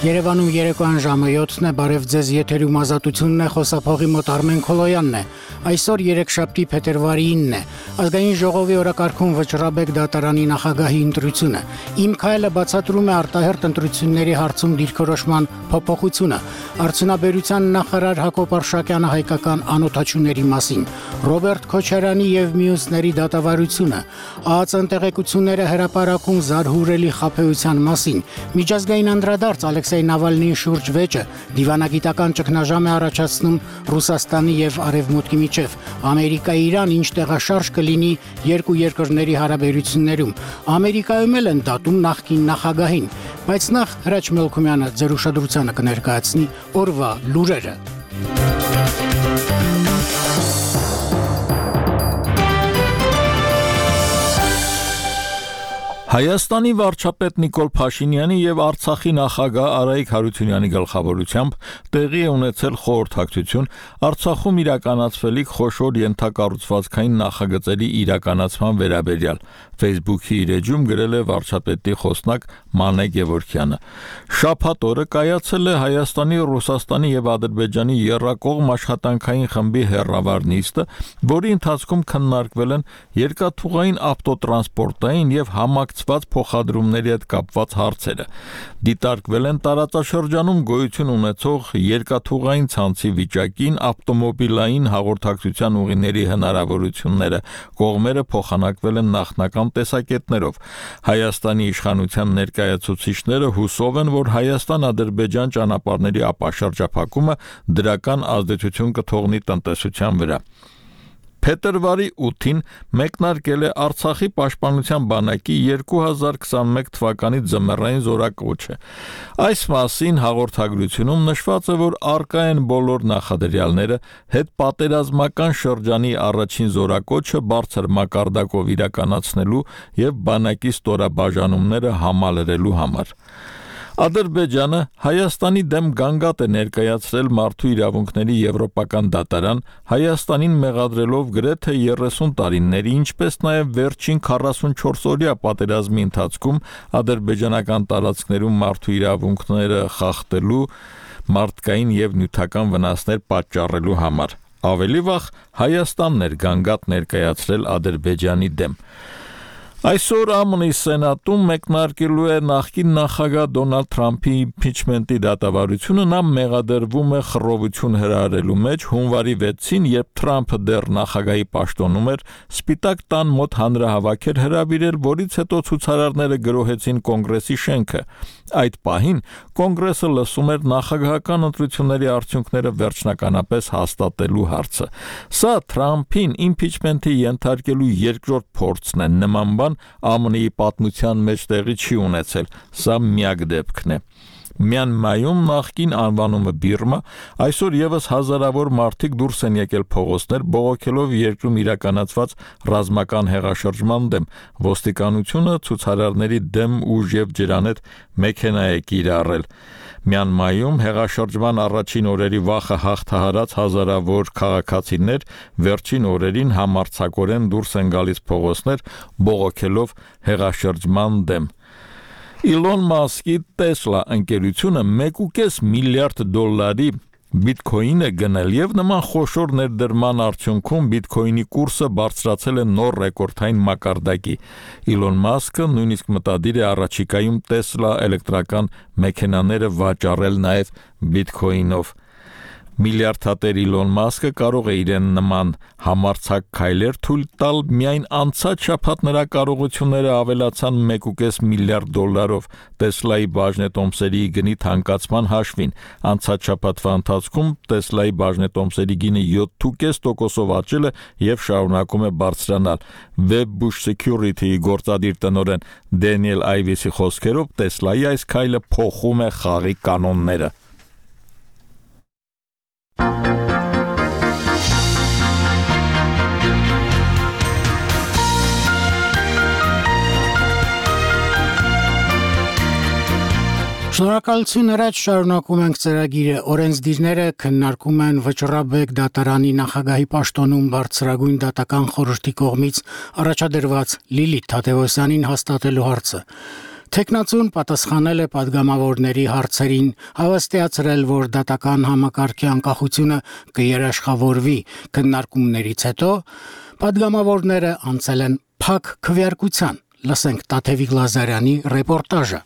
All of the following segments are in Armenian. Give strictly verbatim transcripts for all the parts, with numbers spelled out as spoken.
Երևանում երեկոյան ժամը յոթն է, բարև ձեզ, եթերում ազատությունն է, խոսափողի մոտ Արմեն Քոլոյանն է։ Այսօր երեքշաբթի փետրվարի ինն է։ Ազգային ժողովի օրակարգում Վճռաբեկ դատարանի նախագահի ընտրությունը։ Իմ քայլը բացատրում է արտահերթ ընտրությունների հարցում դիրքորոշման փոփոխությունը։ Արդյունաբերության նախարար Հակոբ Արշակյանը հայկական անօթաչուների մասին։ Ռոբերտ Քոչարյանի եւ մյուսների դատավարությունը։ ԱԱԾ-ն տեղեկությունները հրապարակում զարհուրելի խաբեության մասին։ Միջազգային անդրադարձ Ալեքսեյ Նավալնիի շուրջ վեճը դիվանագիտական ճգնաժամ է առաջացնում Ռուսաստանի եւ Արևմուտքի միջեւ։ Ամերիկա-Իրան ինչ տեղաշարժ կլինի երկու երկրների հարաբերություններում։ Ամերիկայում էլ են դատում նախկին նախագահին, բայց նախ Հրաչ Մելքումյանը ձեր ուշադրությանը կներկայացնի օրվա լուրերը։ Հայաստանի վարչապետ Նիկոլ Փաշինյանի եւ Արցախի նախագահ Արայիկ Հարությունյանի գլխավորությամբ տեղի է ունեցել խորհրդակցություն Արցախում իրականացվելիք խոշոր ենթակառուցվածքային նախագծերի իրականացման վերաբերյալ։ Facebook-ի իր էջում գրել է վարչապետի խոսնակ Մանե Գևորգյանը։ Շաբաթ օրը կայացել է Հայաստանի, Ռուսաստանի եւ Ադրբեջանի եռակողմ աշխատանքային խմբի հեռավար նիստը, որի ընթացքում քննարկվել են երկաթուղային ավտոտրանսպորտային եւ համակցված փոխադրումների հետ կապված հարցերը։ Դիտարկվել են տարածաշրջանում գոյություն ունեցող երկաթուղային ցանցի վիճակին, ավտոմոբիլային հաղորդակցության ուղիների հնարավորությունները, կողմերը փոխանակվել են նախնական տեսակետներով։ Հայաստանի իշխանության ներկայացուցիչները հուսով են, որ Հայաստան-Ադրբեջան ճանապարհների ապաշրջափակումը դրական ազդեցություն կթողնի տնտեսության վրա։ Փետրվարի ութին մեկնարկել է Արցախի պաշտպանության բանակի երկու հազար քսանմեկ թվականի ձմեռային զորակոչը։ Այս մասին հաղորդագրությունում նշված է, որ առկա են բոլոր նախադրյալները հետպատերազմական շրջանի առաջին զորակոչը բարձր մակարդակով իրականացնելու եւ բանակի ստորաբաժանումները համալրելու համար։ Ադրբեջանը Հայաստանի դեմ գանգատ է ներկայացրել մարդու իրավունքների եվրոպական դատարան, Հայաստանին մեղադրելով գրեթե երեսուն տարիների, ինչպես նաև վերջին քառասունչորս օրյա պատերազմի ընթացքում ադրբեջանական տարածքներում մարդու իրավունքները խախտելու, մարդկային եւ նյութական վնասներ պատճառելու համար։ Ավելի վաղ Հայաստանն էր գանգատ ներկայացրել Ադրբեջանի դեմ։ Այսօր ԱՄՆ-ի Սենատում մեկնարկելու է նախկին նախագահ Դոնալդ Թրամփի իմպիչմենտի դատավարությունը, նա մեղադրվում է խռովություն հրահրելու մեջ հունվարի վեցին, երբ Թրամփը դեռ նախագահի պաշտոնում էր, Սպիտակ տան մոտ հանրահավաք էր հրավիրել, որից հետո ցուցարարները գրոհեցին Կոնգրեսի շենքը։ Այդ պահին Կոնգրեսը լսում էր նախագահական ընտրությունների արդյունքները վերջնականապես հաստատելու հարցը։ Սա Թրամփին իմպիչմենտի ենթարկելու երկրորդ փորձն է, նման բան ԱՄՆ-ի պատմության մեջ տեղի չի ունեցել, սա միակ դեպքն է։ Մյանմայում նախկին անվանումը Բիրմա, այսօր եւս հազարավոր մարդիկ դուրս են եկել փողոցներ, բողոքելով երկրում իրականացված ռազմական հեղաշրջման դեմ։ Ոստիկանությունը ցուցարարների դեմ ուժ եւ ջրանետ մեքենա է կիրառել։ Մյանմայում հեղաշրջման առաջին օրերի վախը հաղթահարած հազարավոր քաղաքացիներ վերջին օրերին համարձակորեն դուրս են գալիս փողոցներ, բողոքելով հեղաշրջման դեմ։ Իլոն Մասկի Տեսլա ընկերությունը մեկ ու կես միլիարդ դոլարի բիտքոին է գնել եւ նման խոշոր ներդրման արդյունքում բիտքոինի կուրսը բարձրացել է նոր ռեկորդային մակարդակի։ Իլոն Մասկը նույնիսկ մտադիր է առաջիկայում Տեսլա էլեկտրական մեքենաները վաճառել նաեւ բիտքոինով։ Միլիարդատեր Իլոն Մասկը կարող է իրեն նման համարձակ քայլեր թույլ տալ միայն անցած շաբաթ նրա կարողությունները ավելացան մեկ ու կես միլիարդ դոլարով Տեսլայի բաժնետոմսերի գնի թանկացման հաշվին։ Անցած շաբաթվա ընթացքում Տեսլայի բաժնետոմսերի գինը յոթ ու կես տոկոսով աճել է եւ շարունակում է բարձրանալ։ Webbush Security-ի գործադիր տնօրեն Դենիել Այվիսի խոսքերով Տեսլայի այս քայլը փոխում է խաղի կանոնները։ Շնորհակալություն Հրաչ, շարունակում ենք ծրագիրը։ Օրենսդիրները քննարկում են Վճռաբեկ դատարանի նախագահի պաշտոնում բարձրագույն դատական խորհրդի կողմից առաջադրված Լիլիթ Թադևոսյանին հաստատելու հարցը։ Տեխնացուն պատասխանել է падգամավորների հարցերին, հավաստիացրել, որ դատական համակարգի անկախությունը կերաշխավորվի քննարկումներից հետո падգամավորները անցել են փակ քվեարկության։ Լսենք Տաթևիկ Լազարյանի ռեպորտաժը։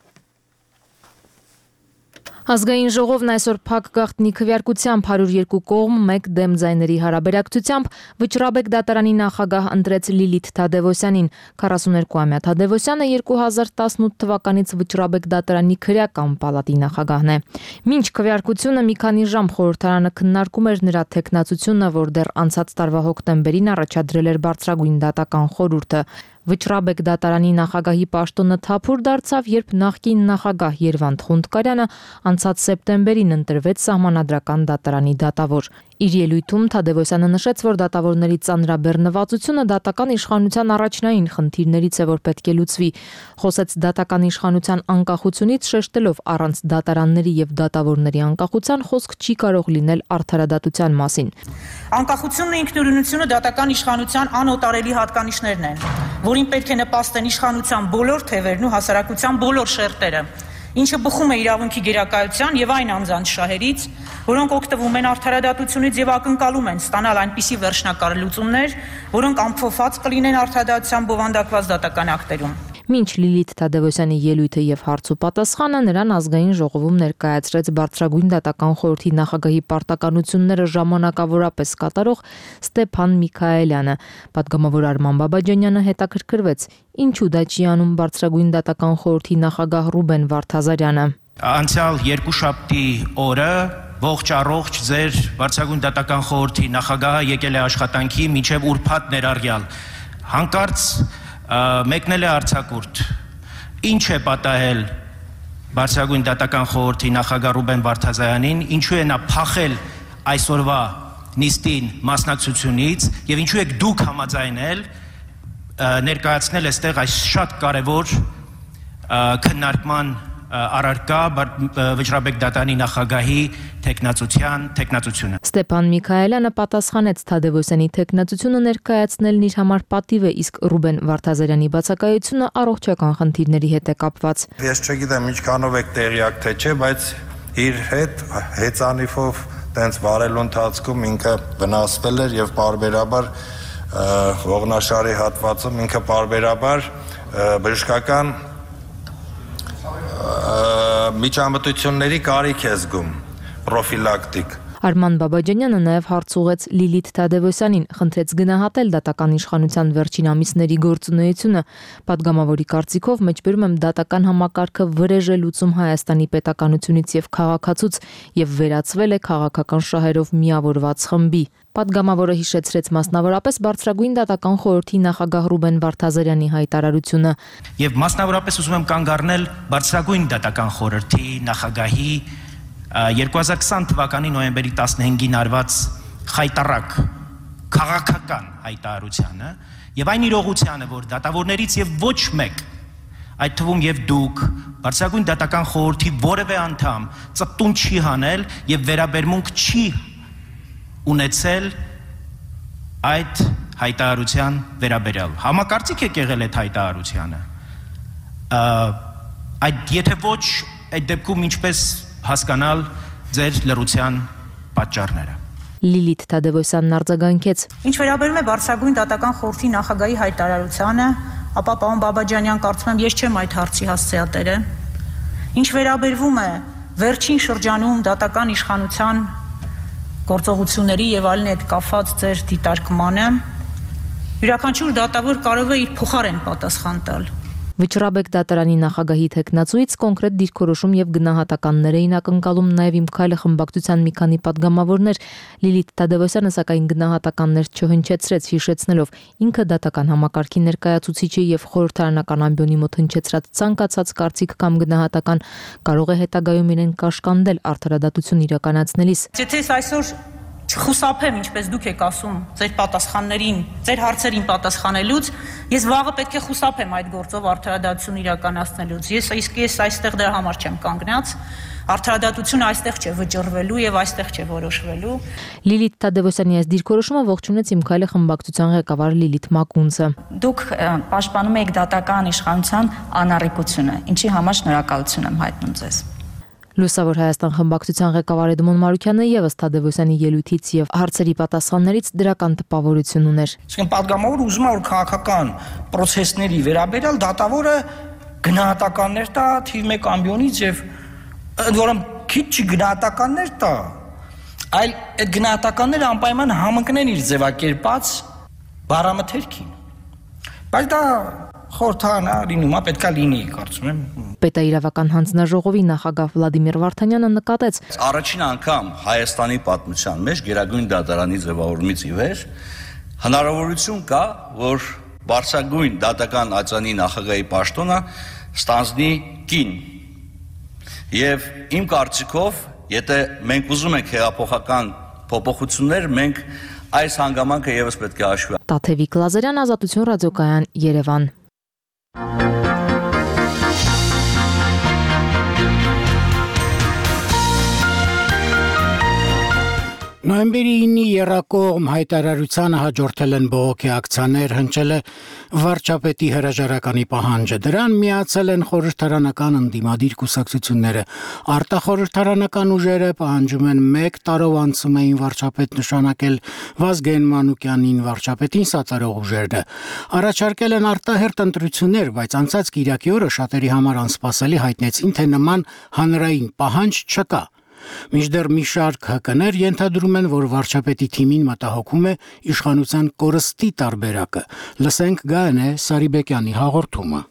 Ազգային ժողովն այսօր փակ գաղտնի քվեարկությամբ հարյուր երկու կողմ մեկ դեմ ձայների հարաբերակցությամբ Վճռաբեկ դատարանի նախագահ ընտրեց Լիլիթ Թադևոսյանին։ քառասուներկուամյա Թադևոսյանը երկու հազար տասնութ թվականից Վճռաբեկ դատարանի քրեական պալատի նախագահն է։ Մինչ քվեարկությունը մի քանի ժամ խորհրդարանը քննարկում էր նրա թեկնածությունը, որ դեռ անցած տարվա հոկտեմբերին առաջադրել էր բարձրագույն դատական խորհուրդը։ Վճռաբեկ դատարանի նախագահի պաշտոնը թափուր դարձավ, երբ նախկին նախագահ Երվանդ Խունդկարյանը անցած սեպտեմբերին ընտրվեց սահմանադրական դատարանի դատավոր։ Իր ելույթում Թադևոսյանը նշեց, որ դատավորների ծանրաբեռնվածությունը դատական իշխանության առաջնային խնդիրներից է, որ պետք է լուծվի։ Խոսեց դատական իշխանության անկախությունից, շեշտելով առանց դատարանների եւ դատավորների անկախության խոսք չի կարող լինել արդարադատության մասին։ Անկախությունն ու ինքնուրույնությունը դատական իշխանության անօտարելի հատկանիշներն են, որին պետք է նպաստեն իշխանության բոլոր թևերն ու հասարակության բոլոր շերտերը, ինչը բխում է իրավունքի գերակայության եւ այն անձանց շահերից, որոնք օգտվում են արդարադատությունից եւ ակնկալում են ստանալ այնպիսի վերջնակար լուծումներ, որոնք ամփոփված կլինեն արդարադատության բովանդակված դատական ակտերում։ Մինչ Լիլիթ Թադևոսյանի ելույթը եւ հարց ու պատասխանը նրան ազգային ժողովում ներկայացրեց բարձրագույն դատական խորհրդի նախագահի պարտականությունները ժամանակավորապես կատարող Ստեփան Միքայելյանը։ Պատգամավոր Արման Բաբաջանյանը հետաքրքրվեց, ինչու դա չի անում բարձրագույն դատական խորհրդի նախագահ Ռուբեն Վարդազարյանը։ Անցյալ երկուշաբթի օրը ողջ առողջ ձեր բարձրագույն դատական խորհրդի նախագահը եկել է աշխատանքի մինչև ուրբաթ ներառյալ։ Հանկարծ մեկնել է արձակուրդ։ Ինչ է պատահել բարձրագույն դատական խորհրդի նախագահ Ռուբեն Վարդազարյանին, ինչու է նա փախել այսօրվա նիստին մասնակցությունից եւ ինչու եք դուք համաձայնել ներկայացնել այստեղ այս շատ կարևոր քննարկման առարկա Վճռաբեկ դատարանի նախագահի թեկնածության թեկնածությունը։ Ստեփան Միքայելյանը պատասխանեց Թադևոսյանի թեկնածությունը ներկայացնելն իր համար պատիվ է, իսկ Ռուբեն Վարդազարյանի բացակայությունը առողջական խնդիրների հետ է կապված։ Ես չգիտեմ ինչքանով եք տեղյակ թե չէ, բայց իր հետ հեծանիվով տենց վարելու ընթացքում ինքը վնասվել էր եւ պարբերաբար ողնաշարի հատվածում ինքը պարբերաբար բժշկական միջամտությունների կարիք է զգում, պրոֆիլակտիկ։ Արման Բաբաջանյանը նաև հարց ուղեց Լիլիթ Թադևոսյանին, խնդրեց գնահատել դատական իշխանության վերջին ամիսների գործունեությունը։ Պատգամավորի կարծիքով մեջբերում եմ դատական համակարգը վրեժ է լուծում Հայաստանի պետականությունից եւ քաղաքացուց եւ վերածվել է քաղաքական շահերով միավորված խմբի։ Պատգամավորը հիշեցրեց մասնավորապես բարձրագույն դատական խորհրդի նախագահ Ռուբեն Վարդազարյանի հայտարարությունը։ Եվ մասնավորապես ուզում եմ կանգ առնել բարձրագույն դատական խորհրդի նախագահի երկու հազար քսան թվականի նոյեմբերի տասնհինգին արված խայտառակ քաղաքական հայտարարությանը եւ այն իրողությանը, որ դատավորներից եւ ոչ մեկ, այդ թվում եւ դուք, բարձրագույն դատական խորհրդի որևէ անդամ ծտուն չի հանել եւ վերաբերմունք չի ունեցել այդ հայտարարության վերաբերյալ։ Համակարծիք եք եղել այդ հայտարարությանը։ Այդ եթե ոչ, այդ դեպքում ինչպես հասկանալ ձեր լռության պատճառները։ Լիլիթ Թադևոսյանն արձագանքեց. Ինչ վերաբերում է բարձրագույն դատական խորհրդի նախագահի հայտարարությանը, ապա պարոն Բաբաջանյան, կարծում եմ ես չեմ այդ հարցի հասցեատերը։ Ինչ վերաբերվում է վերջին շրջանում դատական իշխանության գործողությունների եւ այլն հետ կապված ձեր դիտարկմանը, յուրաքանչյուր դատավոր կարող է իր փոխարեն պատասխան տալ։ Վճռաբեկ դատարանի նախագահի թեկնածուից կոնկրետ դիրքորոշում եւ գնահատականներ էին ակնկալում նաեւ Իմ քայլը խմբակցության մի քանի պատգամավորներ։ Լիլիթ Թադևոսյանը սակայն գնահատականներ չհնչեցրեց, հիշեցնելով ինքը դատական համակարգի ներկայացուցիչ է եւ խորհրդարանական ամբիոնի մոտ հնչեցրած ցանկացած կարծիք կամ գնահատական կարող է հետագայում իրեն կաշկանդել արդարադատություն իրականացնելիս։ Եթե այսօր չխուսափեմ, ինչպես դուք եք ասում, ձեր պատասխաններին, ձեր հարցերին պատասխանելուց, ես վաղը պետք է խուսափեմ այդ գործով արդարադատություն իրականացնելուց։ Ես իսկ ես այստեղ դրա համար չեմ կանգնած։ Արդարադատությունը այստեղ չէ վճռվելու եւ այստեղ չէ որոշվելու։ Լիլիթ Թադևոսյանի այս դիրքորոշումը ողջունեց Իմ քայլը խմբակցության ղեկավար Լիլիթ Մակունցը։ Դուք պաշտպանում եք դատական իշխանության անառիկությունը, ինչի համար շնորհակալություն եմ հայտնում ձեզ։ Լուսավոր Հայաստան խմբակցության ղեկավար Էդմոն Մարուկյանը եւս Թադևոսյանի ելույթից եւ հարցերի պատասխաններից դրական տպավորություն ուներ։ Իսկ պատգամավորը ուզում է որ քաղաքական process-ների վերաբերյալ դատավորը գնահատականներ տա թիվ մեկ ամբիոնից եւ որում քիչ գնահատականներ տա, այլ այդ գնահատականները անպայման համընկնեն իր ձևակերպած բառամթերքին։ Բայց դա խորհրդանա լինում է, պետքա լինի, կարծում եմ։ Պետաիրավական հանձնաժողովի նախագահ Վլադիմիր Վարդանյանը նկատեց. Առաջին անգամ Հայաստանի պատմության մեջ Գերագույն դատարանի ձևավորումից ի վեր հնարավորություն կա, որ բարձրագույն դատական ածանի նախագահի պաշտոնը ստանձնի կին։ Եվ իմ կարծիքով, եթե մենք ուզում ենք հեղափոխական փոփոխություններ, մենք այս հանգամանքը եւս պետք է հաշվի։ Տաթևիկ Լազարյան, Ազատություն ռադիոկայան, Երևան։ Նոյեմբերի ինի եռակողմ հայտարարությանը հաջորդել են բողոքի ակցիաներ, հնչել է վարչապետի հրաժարականի պահանջը։ Դրան միացել են խորհրդարանական ընդդիմադիր կուսակցությունները։ Արտախորհրդարանական ուժերը պահանջում են մեկ տարով անցումային վարչապետ նշանակել Վազգեն Մանուկյանին, վարչապետին սատարող ուժերը։ Առաջարկել են արտահերթ ընտրություններ, բայց անցած կիրակի օրը շատերի համար անսպասելի հայտնեցին, թե նման հանրային պահանջ չկա։ Մինչդեռ մի շարք հակներ ենթադրում են, որ վարչապետի թիմին մտահոգում է իշխանության կորստի տարբերակը։ Լսենք Գայանե Սարիբեկյանի հաղորդումը։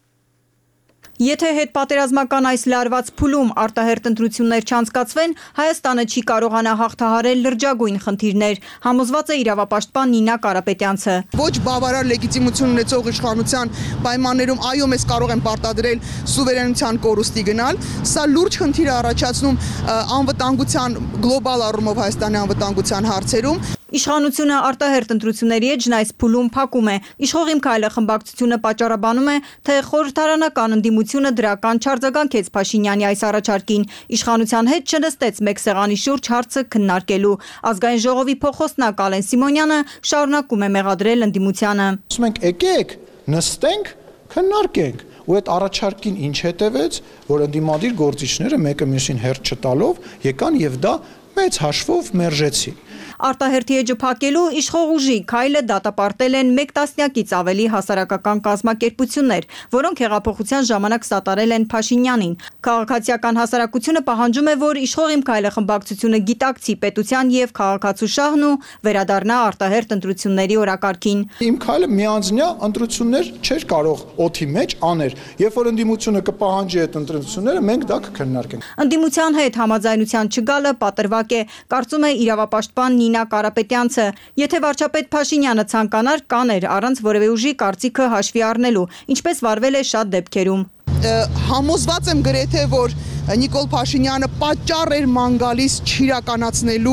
Եթե հետպատերազմական այս լարված փուլում արտահերթ ընտրություններ չանցկացվեն, Հայաստանը չի կարողանա հաղթահարել լրջագույն խնդիրներ, համոզված է իրավապաշտպան Նինա Կարապետյանցը։ Ոչ բավարար լեգիտիմություն ունեցող իշխանության պայմաններում այո մեզ կարող են պարտադրել սուվերենության կորուստի գնալ, սա լուրջ խնդիր է առաջացնում անվտանգության գլոբալ առումով Հայաստանի անվտանգության հարցերում։ Իշխանությունը արտահերթ ընտրությունների էջն այս փուլում փակում է։ Իշխող Իմ քայլը խմբակցությունը պատճառաբանում է, թե խորհրդարանական ընդդիմությունը դրական չարձագանքեց Փաշինյանի այս առաջարկին։ Իշխանության հետ չնստեց մեկ սեղանի շուրջ հարցը քննարկելու։ Ազգային ժողովի փոխոստնակ Ալեն Սիմոնյանը շարունակում է մեղադրել ընդդիմությանը։ Ասում ենք եկեք, նստենք, քննարկենք։ Ու այդ առաջարկին ինչ հետևեց, որ ընդդիմադիր գործիչները մեկը մյուսին հերթ չտալով եկան եւ դա մեծ հաշվով մերժեցին։ Արտահերթի էջը փակելու իշխող ուժի քայլը դատապարտել են մեկ տասնյակից ավելի հասարակական կազմակերպություններ, որոնք հեղափոխության ժամանակ սատարել են Փաշինյանին։ Քաղաքացիական հասարակությունը պահանջում է, որ իշխող Իմ քայլը խմբակցությունը գիտակցի պետության եւ քաղաքացու շահն ու վերադառնա արտահերթ ընտրությունների օրակարգին։ Իմ քայլը միանձնյա ընտրություններ չէր կարող օդի մեջ անել, երբ որ ընդդիմությունը կպահանջի այդ ընտրությունները, մենք դա կքննարկենք։ Ընդդիմության հետ համաձայնության չգալը պատրվակ է, կարծում է իրավապաշտպան Նինա Կարապետյանցը։ Եթե վարչապետ Փաշինյանը ցանկանար, կաներ առանց որևէ ուժի կարծիքը հաշվի առնելու, ինչպես վարվել է շատ դեպքերում։ Համոզված եմ գրեթե, որ Նիկոլ Փաշինյանը պատճառ էր ման գալիս չիրականացնելու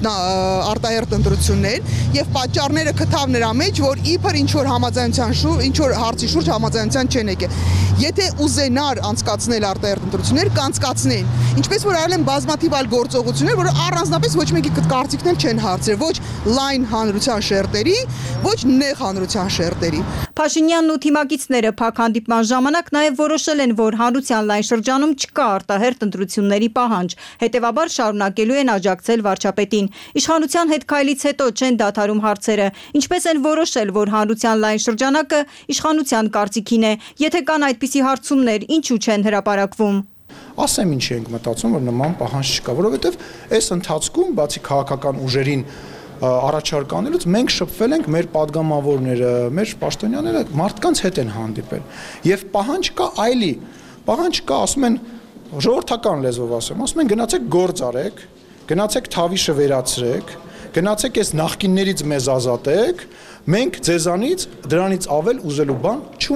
արտահերթ ընտրություններ եւ պատճառները գտավ նրա մեջ, որ իբր ինչ որ համաձայնության շուրջ, ինչ որ հարցի շուրջ համաձայնության չեն եկել։ Եթե ուզենար անցկացնել արտահերթ ընտրություններ, կանցկացնեն։ Ինչպես որ արել են բազմաթիվ այլ գործողություններ, որ առանձնապես ոչ մեկի կարծիքներ չեն հարցրել, ոչ լայն հանրության շերտերի, ոչ նեղ հանրության շերտերի։ Փաշինյանն ու թիմակիցները փակ հանդիպման ժամանակ նաև որոշել են, որ հանրության լայն շրջանում չկա արտահերթ ընտրությունների պահանջ, հետևաբար շարունակելու են աջակցել վարչապետին։ Իշխանության հետ քայլից հետո չեն դադարում հարցերը, ինչպես են որոշել, որ հանրության լայն շրջանակը իշխանության կարծիքին է, եթե կան այդպիսի հարցումներ, ինչու չեն հրապարակվում։ Ասեմ ինչի ենք մտածում, որ նման պահանջ չկա, որովհետև այս ընթացքում բացի քաղաքական ուժերին առաջարկանելուց մենք շփվել ենք մեր падգամավորները, մեր պաշտոնյաները մարդկանց հետ են հանդիպել եւ պահանջ կա այլի, պահանջ կա, ասում են ժողովրդական լեզվով ասեմ, ասում են գնացեք գործ արեք, գնացեք թավիշը վերացրեք, գնացեք այս նախկիններից մեզ ազատեք, մենք ձեզանից դրանից ավել ուզելու բան չունենք։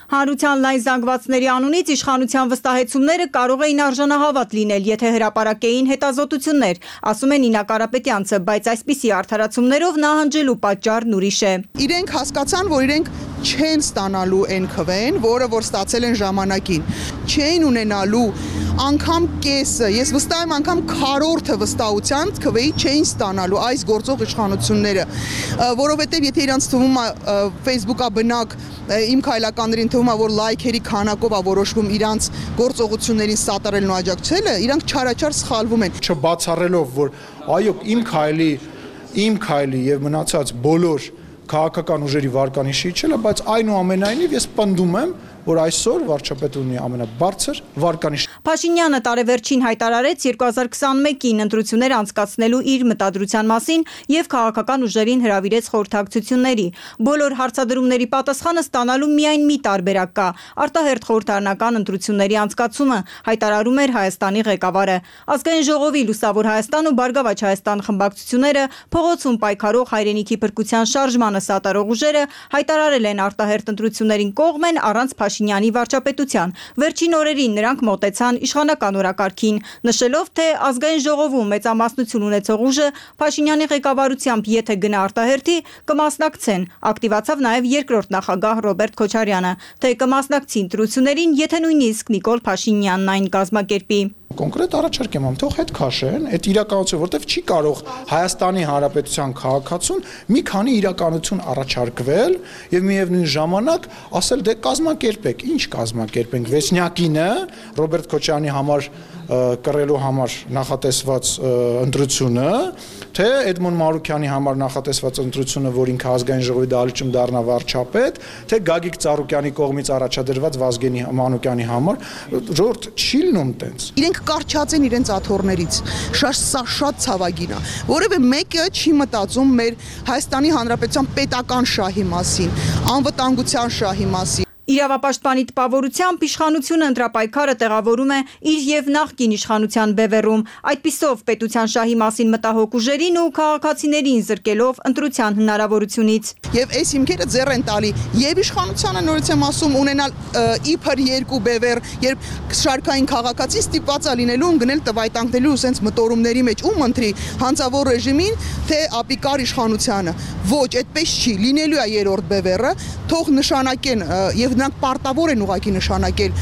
Հանրության լայն զանգվածների անունից իշխանության վստահեցումները կարող էին արժանահավատ լինել, եթե հրապարակեին հետազոտություններ, ասում է Նինա Կարապետյանցը, բայց այսպիսի արդարացումներով նահանջելու պատճառն ուրիշ է։ Իրենք հասկացան, որ իրենք չեն ստանալու այն քվեն, որը որ ստացել են ժամանակին, չեն ունենալու անգամ կեսը, ես վստահ եմ անգամ քառորդը վստահության քվեի չէին ստանալու այս գործող իշխանությունները, որովհետև եթե իրանց թվում է Facebook-ա բնակ իմ քայլականներին թվում է, որ լայքերի քանակով է որոշվում իրանց գործողություններին սատարելն ու աջակցելը, իրանք չարաչար սխալվում են։ Չբացառելով, որ այո, իմ քայլի, իմ քայլի եւ մնացած բոլոր քաղաքական ուժերի վարկանիշի չէ, բայց այնուամենայնիվ ես պնդում եմ, որ այսօր վարչապետը ունի ամենաբարձր վարկանիշը։ Փաշինյանը տարեվերջին հայտարարեց երկու հազար քսանմեկին ընտրություններ անցկացնելու իր մտադրության մասին եւ քաղաքական ուժերին հրավիրեց խորհրդակցությունների։ Բոլոր հարցադրումների պատասխանը ստանալու միայն մի տարբերակ կա՝ արտահերթ խորհրդարանական ընտրությունների անցկացումը, հայտարարում էր Հայաստանի ղեկավարը։ Ազգային ժողովի Լուսավոր Հայաստան ու Բարգավաճ Հայաստան խմբակցությունները փողոցում պայքարող հայրենիքի փրկության շարժմանը սատարող ուժերը հայտարարել են արտահերթ ընտրություններին կողմ են առանց Փաշինյանի վարչապետության։ Վերջին օրերին նրանք մոտեցան իշխանական օրակարգին, նշելով, թե ազգային ժողովում մեծամասնություն ունեցող ուժը Փաշինյանի ղեկավարությամբ եթե գնա արտահերթի, կմասնակցեն։ Ակտիվացավ նաև երկրորդ նախագահ Ռոբերտ Քոչարյանը, թե կմասնակցի ընտրություններին, եթե նույնիսկ Նիկոլ Փաշինյանն այն կազմակերպի։ Կոնկրետ առաջարկ եմ ամ, թող հետ քաշեն, այդ իրականությունը, որտեվ չի կարող Հայաստանի Հանրապետության քաղաքացուն մի քանի իրականություն առաջարկվել եւ միևնույն ժամանակ ասել դե կազմակերպեք, ինչ կազմակերպենք, Վեսնյակինը Ռոբերտ Քոչարյանի համար կռելու համար նախատեսված ընտրությունը, թե Էդմոն Մարուկյանի համար նախատեսված ընտրությունը, որ ինքը ազգային ժողովի դահլիճում դառնա վարչապետ, թե Գագիկ Ծառուկյանի կողմից առաջադրված Վազգենի Մանուկյանի համար, ժողովուրդ չի լինում տենց։ Իրենք կարճած են իրենց աթոռներից, շատ սա շատ ցավագին է, որևէ մեկը չի մտածում մեր Հայաստանի Հանրապետության պետական շահի մասին, անվտանգության շահի մասին։ Իրավապաշտպանի տպավորությամբ իշխանությունը ընտրապայքարը տեղավորում է իր եւ նախկին իշխանության բևեռում, այդպիսով պետության շահի մասին մտահոգ ուժերին ու քաղաքացիներին զրկելով ընտրության հնարավորությունից։ Եվ այս հիմքերը ձեռ են տալի եւ իշխանությանը նորից եմ ասում ունենալ իբր երկու բևեռ, երբ շարքային քաղաքացի ստիպված է լինելու գնել տվայտանքնելու ու սենց մտորումների մեջ ում ընտրի հանցավոր ռեժիմին, թե ապիկար իշխանությանը։ Ոչ, այդպես չի, լինելու է երրորդ բևեռը, թող նշանակեն եւ նրանք պարտավոր են ուղղակի նշանակել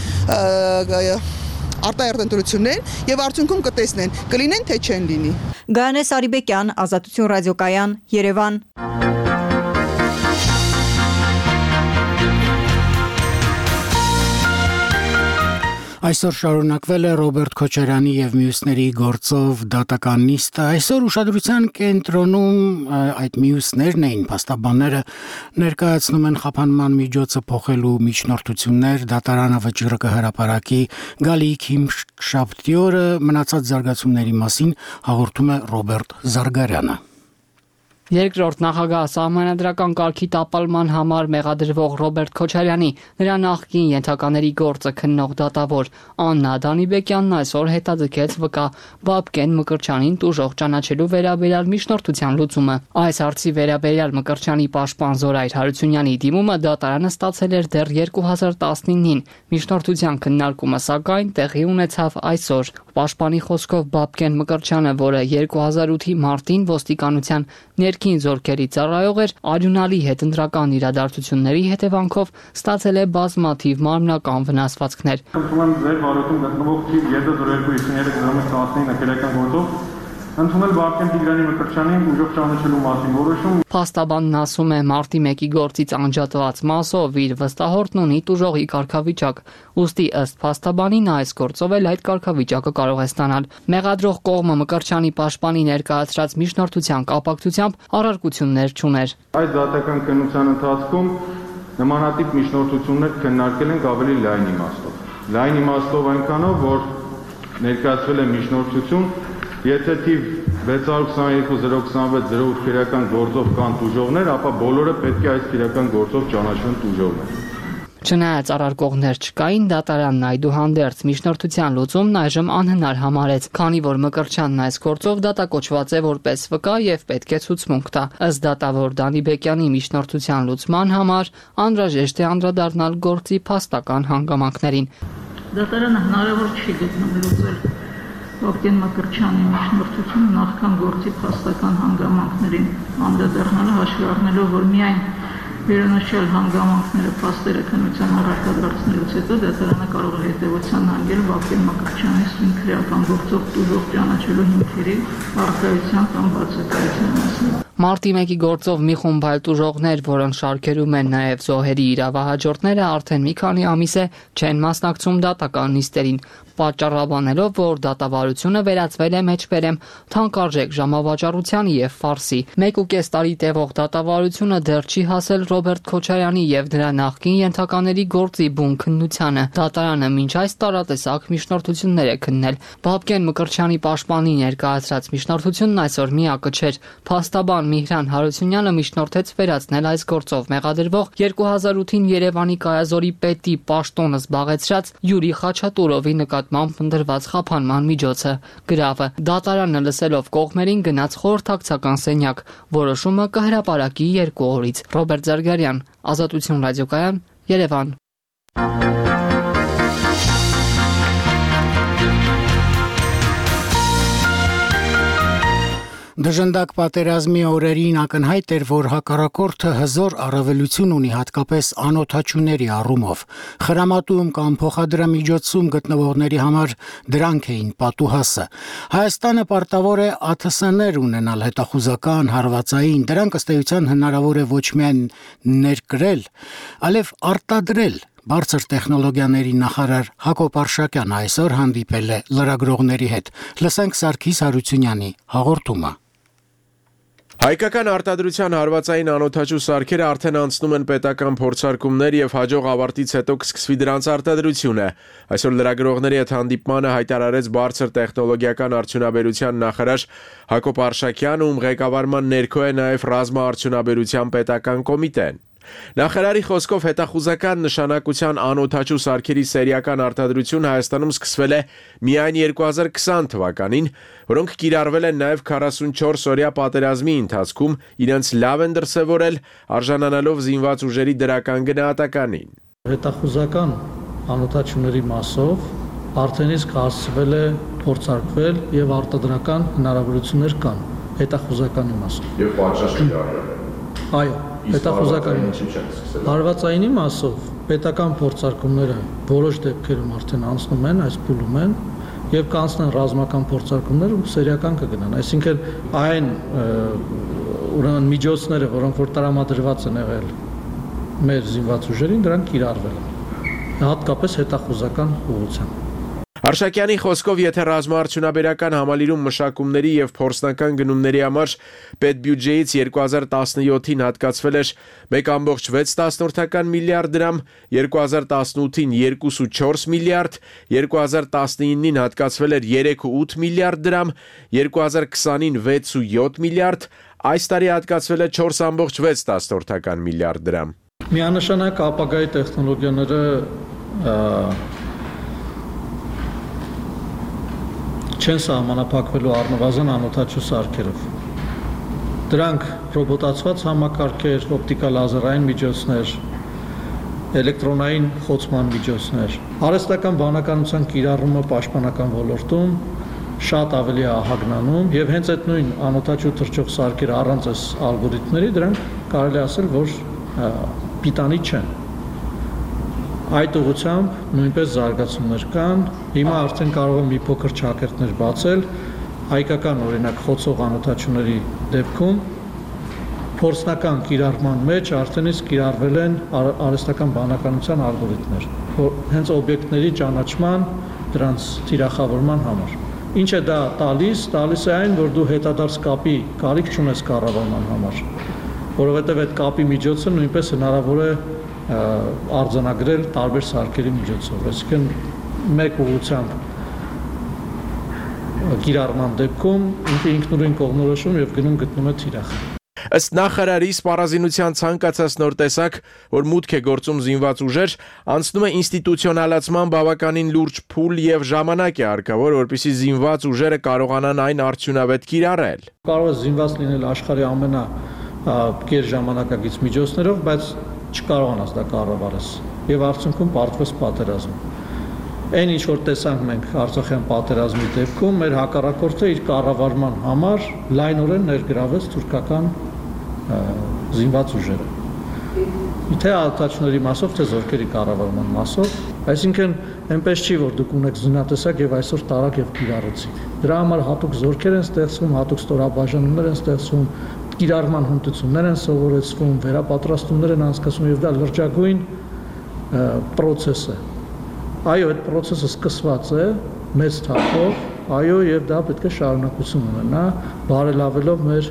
արտահերթ ընտրություններ եւ արդյունքում կտեսնեն, կլինեն թե չեն լինի։ Գայանե Սարիբեկյան, Ազատություն ռադիոկայան, Երևան։ Այսօր շարունակվել է Ռոբերտ Քոչարյանի եւ մյուսների գործով դատական նիստը։ Այսօր ուշադրության կենտրոնում այդ մյուսներն էին, փաստաբանները ներկայացնում են խափանման միջոցը փոխելու միջնորդություններ, դատարանը վճիռը կհրապարակի գալիք հինգշաբթի օրը, մնացած զարգացումների մասին հաղորդում է Ռոբերտ Զարգարյանը։ Երկրորդ նախագահ սահմանադրական կարգի տապալման համար մեղադրվող Ռոբերտ Քոչարյանի նրա նախկին ենթակաների գործը քննող դատավոր Աննա Դանիբեկյանն այսօր հետաձգեց վկա Բաբկեն Մկրտչյանին տուժող ճանաչելու վերաբերյալ միջնորդության լուծումը։ Այս հարցի վերաբերյալ Մկրտչյանի պաշտպան Զորայր Հարությունյանի դիմումը դատարանը ստացել էր դեռ երկու հազար տասնինին։ Միջնորդության քննարկումը սակայն տեղի ունեցավ այսօր։ Պաշտպանի խոսքով Բաբկեն Մկրտչյանը, որը երկու հազար ութի մարտին ոստիկանության ներքին զորքերի ծառայող էր, արյունալի հետընտրական իրադարձությունների հետևանքով ստացել է բազմաթիվ մարմնական վնասվածքներ։ Ընդունում եմ ձեր բարոյթում գտնվող թիվ երեք հազար երկու հիսունյոթ տասնինը քրեական գործով ընդունել Բաբկեն Տիգրանի Մկրտչյանին ուժով ճանաչելու մասին որոշում։ Փաստաբանն ասում է մարտի մեկի գործից անջատված մասով իր վստահորդն ունի տուժողի կարգավիճակ, ուստի ըստ փաստաբանի նա այս գործով էլ այդ կարգավիճակը կարող է ստանալ։ Մեղադրող կողմը Մկրտչյանի պաշտպանի ներկայացրած միջնորդության կապակցությամբ առարկություններ չուներ։ Այս դատական քննության ընթացքում նմանատիպ միջնորդություններ քննարկել ենք ավելի լայն իմաստով։ Լայն իմաստով այնքանով, որ ներկայացվել է միջնորդություն, եթե թիվ վեց հարյուր քսաներկու զրո քսանվեց զրո ութ քրեական գործով կան տուժողներ, ապա բոլորը պետք է այս քրեական գործով ճանաչվեն տուժողներ։ Չնայած առարկողներ չկային, դատարանն այդուհանդերձ միջնորդության լուծումն այժմ անհնար համարեց, քանի որ Մկրտչյանն այս գործով դատակոչված է որպես վկա եւ պետք է ցուցմունք տա։ Ըստ դատավոր Դանի Բեկյանի միջնորդության լուծման համար անհրաժեշտ է անդրադառնալ գործի փաստական հանգամանքներին։ Դատարանը հնարավոր չի գտնում լուծել Վավգեն Մկրտչյանի միջնորդությունը նախքան գործի փաստական հանգամանքներին անդրադառնալը հաշվի առնելով, որ միայն վերոնշյալ հանգամանքները փաստերը քննության առարկա դարձնելուց հետո դատարանը կարող է հետևության հանգել Վավգեն Մկրտչյանի սույն քրեական գործով տուժող ճանաչելու հիմքերի առկայության կամ բացակայության մասին։ Մարտի մեկի գործով մի խումբ այլ տուժողներ, որոնք շարքերում են նաև զոհերի իրավահաջորդները, արդեն մի քանի ամիս է չեն մասնակցում դատական նիստերին, պատճառաբանելով, որ դատավարությունը վերածվել է մեջբերեմ թանկարժեք ժամավաճառությանի եւ ֆարսի։ Մեկ ու կես տարի տևող դատավարությունը դեռ չի հասել Ռոբերտ Քոչարյանի եւ նրա նախկին ենթակաների գործի բուն քննությանը։ Դատարանը մինչ այս տարատեսակ միջնորդություններ է քննել։ Վավգեն Մկրտչյանի պաշտպանի ներկայացրած միջնորդությունն այսօր միակը չէր։ Փաստաբան Միհրան Հարությունյանը միջնորդեց վերացնել այս գործով մեղադրվող երկու հազար ութին Երևանի Կայազորի պետի պաշտոնը զբաղեցրած Յուրի Խաչատուրովի նկատմամբ ընդրված խափանման միջոցը։ Գրավը դատարանը լսելով կողմերին գնաց խորհրդակցական սենյակ, որոշումը կհրապարակի երկու օրից։ Ռոբերտ Զարգարյան, Ազատություն ռադիոկայան, Երևան։ Դժնդակ պատերազմի օրերին ակնհայտ էր, որ հակառակորդը հզոր առավելություն ունի հատկապես անօդաչուների առումով։ Խրամատում կամ փոխադրամիջոցում գտնվողների համար դրանք էին պատուհասը։ Հայաստանը պարտավոր է ա թ ս-ներ ունենալ հետախուզական, հարվածային, դրանք ըստ էության հնարավոր է ոչ միայն ներկրել, այլև արտադրել։ Բարձր տեխնոլոգիաների նախարար Հակոբ Արշակյանը այսօր հանդիպել է լրագրողների հետ։ Լսենք Սարգիս Հարությունյանի հաղորդումը։ Հայկական արտադրության հարվածային անօդաչու սարքերը արդեն անցնում են պետական փորձարկումներ եւ հաջող ավարտից հետո կսկսվի դրանց արտադրությունը։ Այսօր լրագրողների հետ հանդիպմանը հայտարարեց բարձր տեխնոլոգիական արդյունաբերության նախարար Հակոբ Արշակյանը, ում ղեկավարման ներքո է նաեւ ռազմաարդյունաբերության պետական կոմիտեն։ Նախարարի խոսքով հետախուզական նշանակության անօդաչու սարքերի սերիական արտադրություն Հայաստանում սկսվել է միայն երկու հազար քսան թվականին, որոնք կիրառվել են նաև քառասունչորս օրյա պատերազմի ընթացքում, իրենց լավ են դրսևորել, արժանանալով զինված ուժերի դրական գնահատականին։ Հետախուզական անօդաչուների մասով արդեն իսկ հասցվել է փորձարկվել եւ արտադրական հնարավորություններ կան հետախուզականի մասով։ Եվ պատշաճ կիրառվել է։ Այո, հետախուզականի հարվածայինի մասով պետական փորձարկումները որոշ դեպքերում արդեն անցնում են, այս փուլում են եւ կանցնեն ռազմական փորձարկումներ ու սերիական կգնան, այսինքն այն ուրեմն միջոցները, որոնք որ տրամադրված են եղել մեր զինված ուժերին, դրանք կիրառվել են հատկապես հետախուզական ուղղությամբ։ Արշակյանի խոսքով, եթե ռազմաարդյունաբերական համալիրում մշակումների եւ փորձնական գնումների համար պետբյուջեից երկու հազար տասնյոթին հատկացվել էր մեկ կόμկոմ վեց միլիարդ դրամ, երկու հազար տասնութին երկու կόμկոմ չորս միլիարդ, երկու հազար տասնինին հատկացվել էր երեք կόμկոմ ութ միլիարդ դրամ, երկու հազար քսանին վեց կόμկոմ յոթ միլիարդ, այս տարի հատկացվել է չորս կόμկոմ վեց միլիարդ դրամ։ Միանշանակ ապագայի տեխնոլոգիաները չեն սահմանափակվելու առնվազն անօդաչու սարքերով։ Դրանք ռոբոտացված համակարգեր, օպտիկալ լազերային միջոցներ, էլեկտրոնային խոցման միջոցներ։ Արհեստական բանականության կիրառումը պաշտպանական ոլորտում շատ ավելի ահագնանում եւ հենց այդ նույն անօդաչու թռչող սարքերը առանց այս ալգորիթմների դրանք կարելի ասել, որ պիտանի չեն։ Այդ ուղղությամբ նույնպես զարգացումներ կան, հիմա արդեն կարող եմ մի փոքր ճակերտներ բացել, հայկական օրինակ խոցող անօդաչուների դեպքում փորձնական կիրառման մեջ արդեն իսկ կիրառվել են արհեստական բանականության ալգորիթմներ, հենց օբյեկտների ճանաչման, դրանց թիրախավորման համար։ Ինչ է դա տալիս, տալիս է այն, որ դու հետադարձ կապի կարիք չունես կառավարման համար, որովհետև այդ կապի միջոցը նույնպես հնարավոր է արձանագրել տարբեր սարքերի միջոցով, այսինքն մեկ ուղղությամբ կիրառման դեպքում ինքնուրույն կողմնորոշում եւ գնում գտնում է թիրախ։ Ըստ նախարարի սպառազինության ցանկացած նոր տեսակ, որ մուտք է գործում զինված ուժեր, անցնում է ինստիտուցիոնալացման բավականին լուրջ փուլ եւ ժամանակ է հարկավոր, որպեսզի զինված ուժերը կարողանան այն արդյունավետ կիրառել։ Կարող է զինված լինել աշխարհի ամենա կեր ժամանակակից միջոցներով, բայց չկարողանաս դա կառավարես եւ արդյունքում պարտվես պատերազմ։ Այն ինչ որ տեսանք մենք Արցախյան պատերազմի դեպքում, մեր հակառակորդը իր կառավարման համար լայնորեն ներգրավեց թուրքական զինված ուժերը։ Թե արտադրությունների մասով, թե զորքերի կառավարման մասով, այսինքն այնպես չի, որ դուք ունեք զինատեսակ եւ այսօր տարակ եւ կիրառեցիք։ Դրա համար հատուկ զորքեր են ստեղծվում, հատուկ ստորաբաժանումներ են ստեղծվում, կիրառման հմտություններ են սովորեցվում, վերապատրաստումներ են անցկացվում եւ դա լրջագույն process է։ Այո, այդ process-ը սկսված է մեծ թափով, այո, եւ դա պետք է շարունակություն ունենա, բարելավելով մեր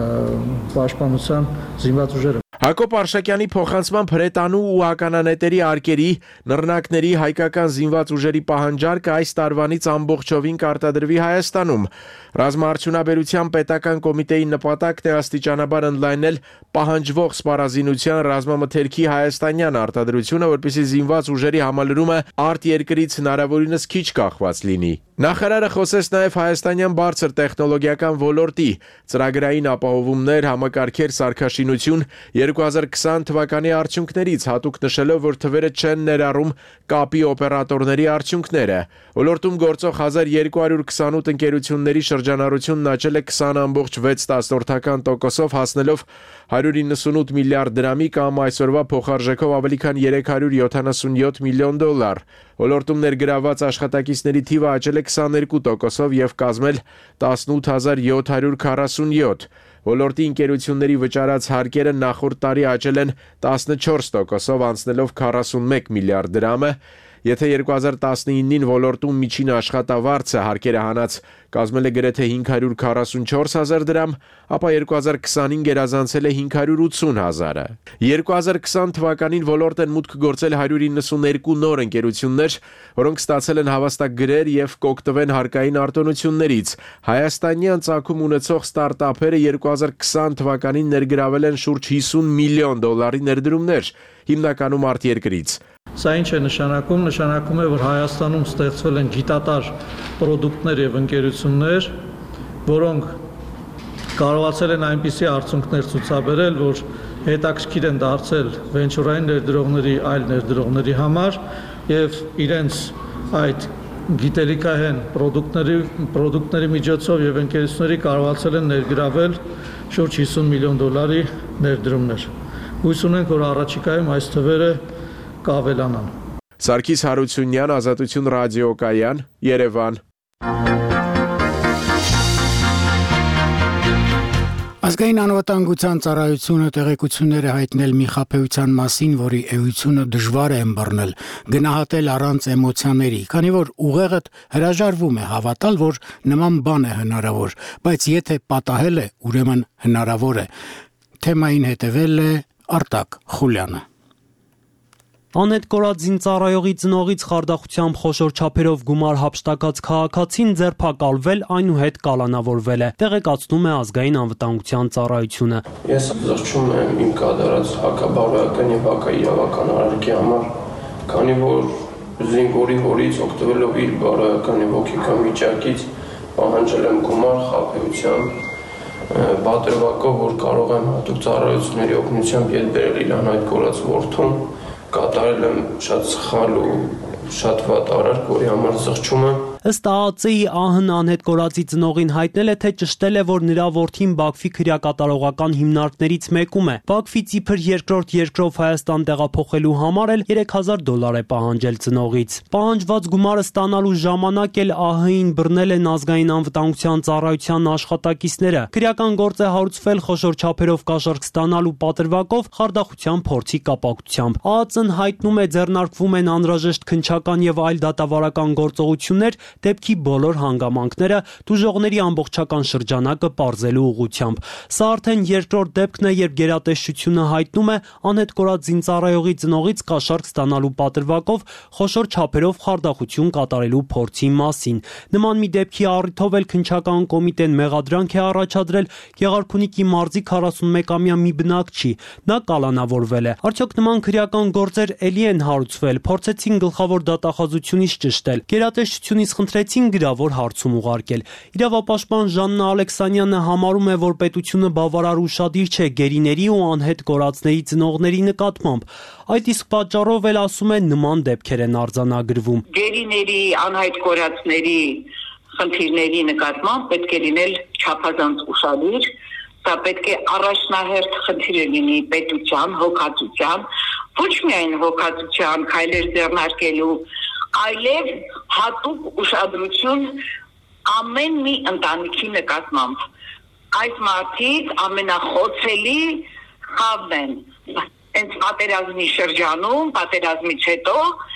պաշտպանության զինված ուժերը։ Հակոբ Արշակյանի փոխանցմամբ հրետանու ու հականանետերի արկերի, նռնակների հայկական զինված ուժերի պահանջարկը այս տարվանից ամբողջովին կարտադրվի Հայաստանում։ Ռազմաարդյունաբերության պետական կոմիտեի նպատակն է աստիճանաբար ընդլայնել պահանջվող սպառազինության ռազմամթերքի հայաստանյան արտադրությունը, որպեսզի զինված ուժերի համալրումը արտերկրից հնարավորինս քիչ կախված լինի։ Նախարարը խոսեց նաև հայաստանյան բարձր տեխնոլոգիական ոլորտի, ծրագրային ապահովումներ, համակարգեր, սարքաշինություն երկու հազար քսան թվականի արդյունքներից, հատուկ նշելով, որ թվերը չեն ներառում կապի օպերատորների արդյունքները։ Ոլորտում գործող հազար երկու հարյուր քսանութ ընկերությունների շրջանառությունն աճել է քսան կόμma վեց տոկոսով, հասնելով հարյուր իննսունութ միլիարդ դրամի կամ այսօրվա փոխարժեքով ավելի քան երեք հարյուր յոթանասունյոթ միլիոն դոլար։ Ոլորտում ներգրավված աշխատակիցների թիվը աճել է քսաներկու տոկոսով եւ կազմել տասնութ հազար յոթ հարյուր քառասունյոթ։ Ոլորտի ընկերությունների վճարած հարկերը նախորդ տարի աճել են տասնչորս տոկոսով, անցնելով քառասունմեկ միլիարդ դրամը։ Եթե երկու հազար տասնինին ոլորտում միջին աշխատավարձը հարկերը հանած կազմել է գրեթե հինգ հարյուր քառասունչորս հազար դրամ, ապա երկու հազար քսանին գերազանցել է հինգ հարյուր ութսուն հազարը։ երկու հազար քսան թվականին ոլորտ են մուտք գործել հարյուր իննսուներկու նոր ընկերություններ, որոնք ստացել են հավաստագրեր եւ կօգտվեն հարկային արտոնություններից։ Հայաստանյան ծագում ունեցող ստարտափերը երկու հազար քսան թվականին ներգրավել են շուրջ հիսուն միլիոն դոլարի ներդրումներ, հիմնականում արտերկրից։ Սա ինչ է նշանակում, նշանակում է, որ Հայաստանում ստեղծվել են գիտատար պրոդուկտներ եւ ընկերություններ, որոնք կարողացել են այնպիսի արդյունքներ ցուցաբերել, որ հետաքրքիր են դարձել վենչուրային ներդրողների, այլ ներդրողների համար եւ իրենց այդ գիտելիքահեն պրոդուկտների պրոդուկտների միջոցով եւ ընկերությունների կարողացել են ներգրավել շուրջ հիսուն միլիոն դոլարի ներդրումներ։ Հույս ունենք, որ առաջիկայում այս թվերը կավելանան։ Սարգիս Հարությունյան, Ազատություն ռադիոկայան, Երևան։ Ազգային անվտանգության ծառայությունը տեղեկություններ է հայտնել մի խաբեության մասին, որի էությունը դժվար է ըմբռնել, գնահատել առանց էմոցիաների, քանի որ ուղեղդ հրաժարվում է հավատալ, որ նման բան է հնարավոր, բայց եթե պատահել է, ուրեմն հնարավոր է։ Թեմային հետևել է Արտակ Խուլյանը։ Անետ կորած զինծառայողի ծնողից խարդախությամբ խոշոր չափերով գումար հափշտակած քաղաքացին ձերբակալվել, այնուհետ կալանավորվել է, տեղեկացնում է ազգային անվտանգության ծառայությունը։ Ես զղջում եմ իմ կատարած հակաբարոյական եւ հակաիրավական արարքի համար, քանի որ զինվորի հորից օգտվելով իր բարոյական եւ հոգեկան վիճակից պահանջել եմ գումար խաբեությամբ, պատրվակով, որ կարող եմ հատուկ ծառայությունների օգնությամբ յետ բերել իր անհայտ կորած որդուն, կատարել եմ շատ սխալ ու շատ վատ արարք, որի համար զղջում եմ։ Ըստ ԱԱԾ-ի ԱՀՆ անհետ կորածի ծնողին հայտնել է, թե ճշտել է, որ նրա որդին Բաքվի քրեակատարողական հիմնարկներից մեկում է։ Բաքվից իբր երկրորդ երկրով Հայաստան տեղափոխելու համար էլ երեք հազար դոլար է պահանջել ծնողից։ Պահանջված գումարը ստանալու ժամանակ էլ ԱՀ-ին բռնել են ազգային անվտանգության ծառայության աշխատակիցները։ Քրեական գործ է հարուցվել խոշոր չափերով կաշառք ստանալու պատրվակով խարդախության փորձի կապակցությամբ։ ԱԱԾ-ն հայտնում է, ձեռնարկվում են անհրաժեշտ քննչական եւ այլ դատավարական գործողություններ, դեպքի բոլոր հանգամանքները դժողների ամբողջական շրջանակը պարզելու ուղղությամբ։ Սա արդեն երկրորդ դեպքն է, երբ գերատեսչությունը հայտնում է անհետ կորած զինծառայողի ծնողից կաշառք ստանալու պատրվակով խոշոր չափերով խարդախություն կատարելու փորձի մասին։ Նման մի դեպքի առիթով էլ քննչական կոմիտեն մեղադրանք է առաջադրել Գեղարքունիքի մարզի քառասունմեկամյա մի բնակչի։ Նա կալանավորվել է։ Արդյոք նման քրեական գործեր էլի են հարուցվել, փորձեցին գլխավոր դատախազությունից ճշտել։ Գերատեսչությունից խնդրեցին գրավոր հարցում ուղարկել։ Իրավապաշտպան Ժաննա Ալեքսանյանը համարում է, որ պետությունը բավարար ուշադիր չէ գերիների ու անհետ կորածների ծնողների նկատմամբ։ Այդ իսկ պատճառով էլ ասում է նման դեպքեր են արձանագրվում։ Գերիների, անհայտ կորածների խնդիրների նկատմամբ պետք է լինել չափազանց ուշադիր, դա պետք է առաջնահերթ խնդիր լինի պետության, հոգացության, ոչ միայն հոգացության, քայլեր ձեռնարկելու, այլև հատուկ ուշադրություն ամեն մի ընտանիքի նկատմամբ։ Այս մարդիկ ամենախոցելի խավն են հենց պատերազմի շրջանում, պատերազմից հետո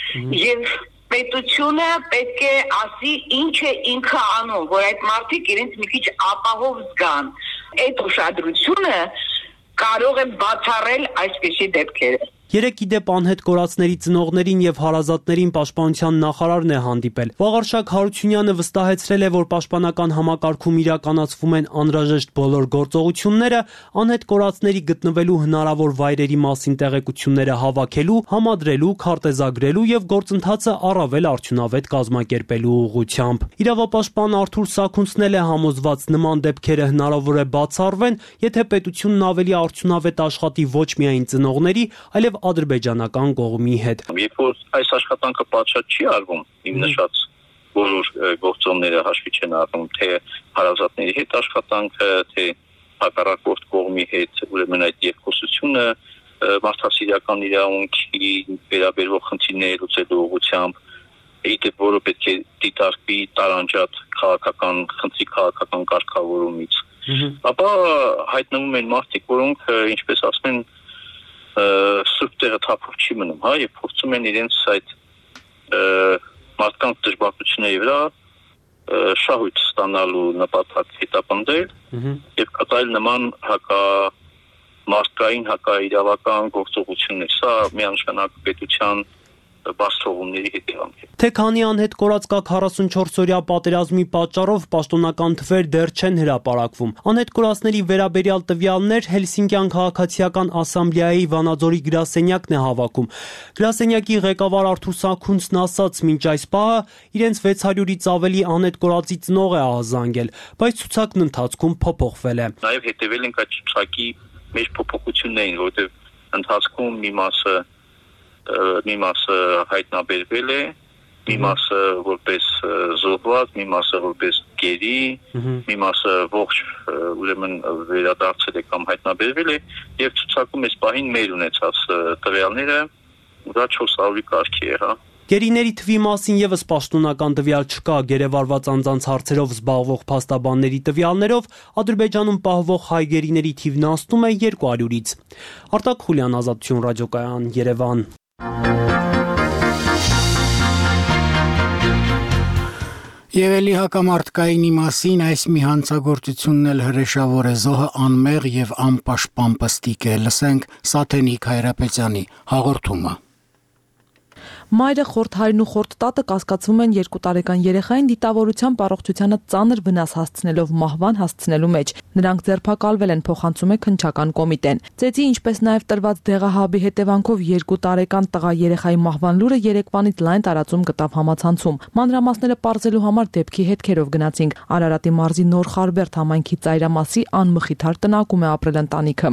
եւ պետությունը պետք է ասի ինչ է ինքը անում, որ այդ մարդիկ իրենց մի քիչ ապահով զգան։ Այդ ուշադրությունը կարող է բացառել այսպիսի դեպքերը։ Երեք իդեպ անհետ կորածների ծնողներին եւ հարազատներին պաշտպանության նախարարն է հանդիպել։ Վաղարշակ Հարությունյանը վստահեցրել է, որ պաշտպանական համակարգում իրականացվում են անհրաժեշտ բոլոր գործողությունները, անհետ կորածների գտնվելու հնարավոր վայրերի մասին տեղեկությունները հավաքելու, համադրելու, քարտեզագրելու եւ գործընթացը առավել արդյունավետ կազմակերպելու ուղղությամբ։ Իրավապաշտպան Արթուր Սաքունցն էլ է համոզված նման դեպքերը հնարավոր է բացառվեն, եթե պետությունն ավելի արդյունավետ աշխատի ոչ միայն ծնողների, այլև ադրբեջանական կողմի հետ։ Երբ որ այս աշխատանքը պատշաճ չի արվում, իմ նշած բոլոր գործոնները հաշվի չեն առնում, թե հարազատների հետ աշխատանքը, թե հակառակորդ կողմի հետ, ուրեմն այդ երկխոսությունը մարդասիրական իրավունքի վերաբերող խնդիրների լուծելու ուղղությամբ, իդեպ որը պետք է դիտարկվի տարանջատ քաղաքական խնդրի քաղաքական կարգավորումից, ապա հայտնվում են մարդիկ, որոնք ինչպես ասում են սուրբ տեղը թափով չի մնում, հա, եւ փորձում են իրենց այդ մարդկանց դժբախտությունների վրա շահույթ ստանալու նպատակ հետապնդել եւ կատարել նման հակա մարդկային հակաիրավական գործողություններ։ Սա միանշանակ պետության բացթողումների հետևանք է։ Թե քանի անհետ կորած կա քառասունչորս-օրյա պատերազմի պատճառով պաշտոնական թվեր դեռ չեն հրապարակվում։ Անհետ կորածների վերաբերյալ տվյալներ Հելսինկյան քաղաքացիական ասամբլեայի Վանաձորի գրասենյակն է հավաքում։ Գրասենյակի ղեկավար Արթուր Սաքունցն ասաց, մինչ այս պահը իրենց վեց հարյուրից ավելի անհետ կորածի ծնող է ահազանգել, բայց ցուցակն ընթացքում փոփոխվել է։ Նաև հետևել ենք այդ ցուցակի մեջ փոփոխություններին, որտեղ ընթացքում մի մասը մի մասը հայտնաբերվել է, մի մասը որպես զոհված, մի մասը որպես գերի, մի մասը ողջ ուրեմն վերադարձել է կամ հայտնաբերվել է եւ ցուցակում այս պահին մեր ունեցած տվյալները դա չորս հարյուրի կարգի է, հա։ Գերիների թվի մասին եւս պաշտոնական տվյալ չկա, գերեվարված անձանց հարցերով զբաղվող փաստաբանների տվյալներով Ադրբեջանում պահվող հայ գերիների թիվն անցնում է երկու հարյուրից։ Արտակ Խուլյան, Ազատություն ռադիոկայան, Երևան։ Եվ էլի հակամարտկայինի մասին այս մի հանցագործությունն էլ հրեշավոր է, զոհը անմեղ եւ անպաշտպան պստիկ է։ Լսենք Սաթենիկ Հայրապետյանի հաղորդումը։ Մայրը, խորթհայրն ու խորթտատը կասկածվում են երկու տարեկան երեխային դիտավորությամբ առողջությանը ծանր վնաս հասցնելով մահվան հասցնելու մեջ։ Նրանք ձերբակալվել են, փոխանցում է քննչական կոմիտեն։ Ծեծի, ինչպես նաև տրված դեղահաբի հետևանքով երկու տարեկան տղա երեխայի մահվան լուրը երեկվանից լայն տարածում գտավ համացանցում։ Մանրամասները պարզելու համար դեպքի հետքերով գնացինք։ Արարատի մարզի Նոր Խարբերդ համայնքի ծայրամասի անմխիթար տնակում է ապրել ընտանիքը։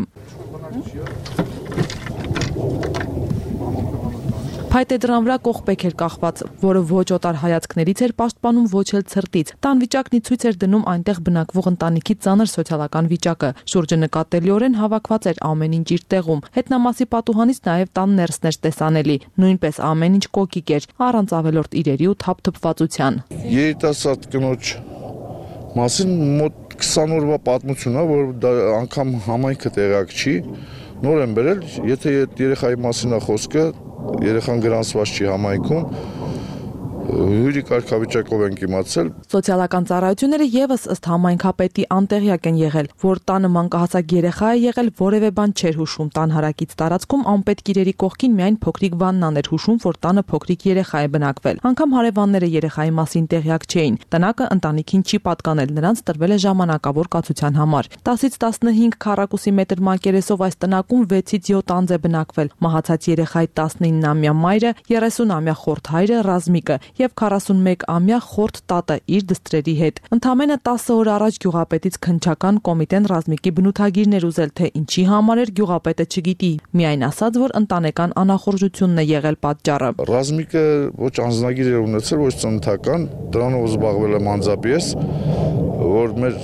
Փայտե դրան վրա կողպեկ էր կախված, որը ոչ օտար հայացքներից էր պաշտպանում, ոչ էլ ցրտից։ Տան վիճակն ի ցույց էր դնում այնտեղ բնակվող ընտանիքի ծանր սոցիալական վիճակը։ Շուրջը նկատելիորեն հավաքված էր ամեն ինչ իր տեղում։ Հետնամասի պատուհանից նաև տան ներսն էր տեսանելի։ Նույնպես ամեն ինչ կոկիկ էր, առանց ավելորդ իրերի ու թափթփվածության։ Երիտասարդ կնոջ մասին մոտ քսան օրվա պատմություն է, որ դա անգամ համայնքը տեղակ չի։ Նոր են բերել, եթե երեխայի մասին է խոսքը, երեխան գրանցված չի համայնքում, հյուրի կարգավիճակով ենք իմացել։ Սոցիալական ծառայությունները եւս ըստ համայնքապետի անտեղյակ են եղել, որ տանը մանկահասակ երեխա է եղել, որևէ բան չէր հուշում։ Տան հարակից տարածքում անպետք իրերի կողքին միայն փոքրիկ վաննան էր հուշում, որ տանը փոքրիկ երեխա է բնակվել։ Անգամ հարևանները երեխայի մասին տեղյակ չէին։ Տնակը ընտանիքին չի պատկանել, նրանց տրվել է ժամանակավոր կացության համար։ տասից տասնհինգ քառակուսի մետր մակերեսով այս տնակում վեցից յոթ անձ է բնակվել։ Մահացած երեխայի տասնիննամյա մայրը, երեսունամյա խորթ հայրը Ռազմիկը եւ քառասունմեկամյա խորթ տատը իր դստրերի հետ։ Ընդամենը տասը օր առաջ գյուղապետից քննչական կոմիտեն Ռազմիկի բնութագիրներ ուզել, թե ինչի համար էր գյուղապետը չգիտի, միայն ասաց, որ ընտանեկան անախորժությունն է եղել պատճառը։ Ռազմիկը ոչ անձնագիր էր ունեցել, ոչ ծննդական, դրանով զբաղվել եմ անձապիես, որ մեր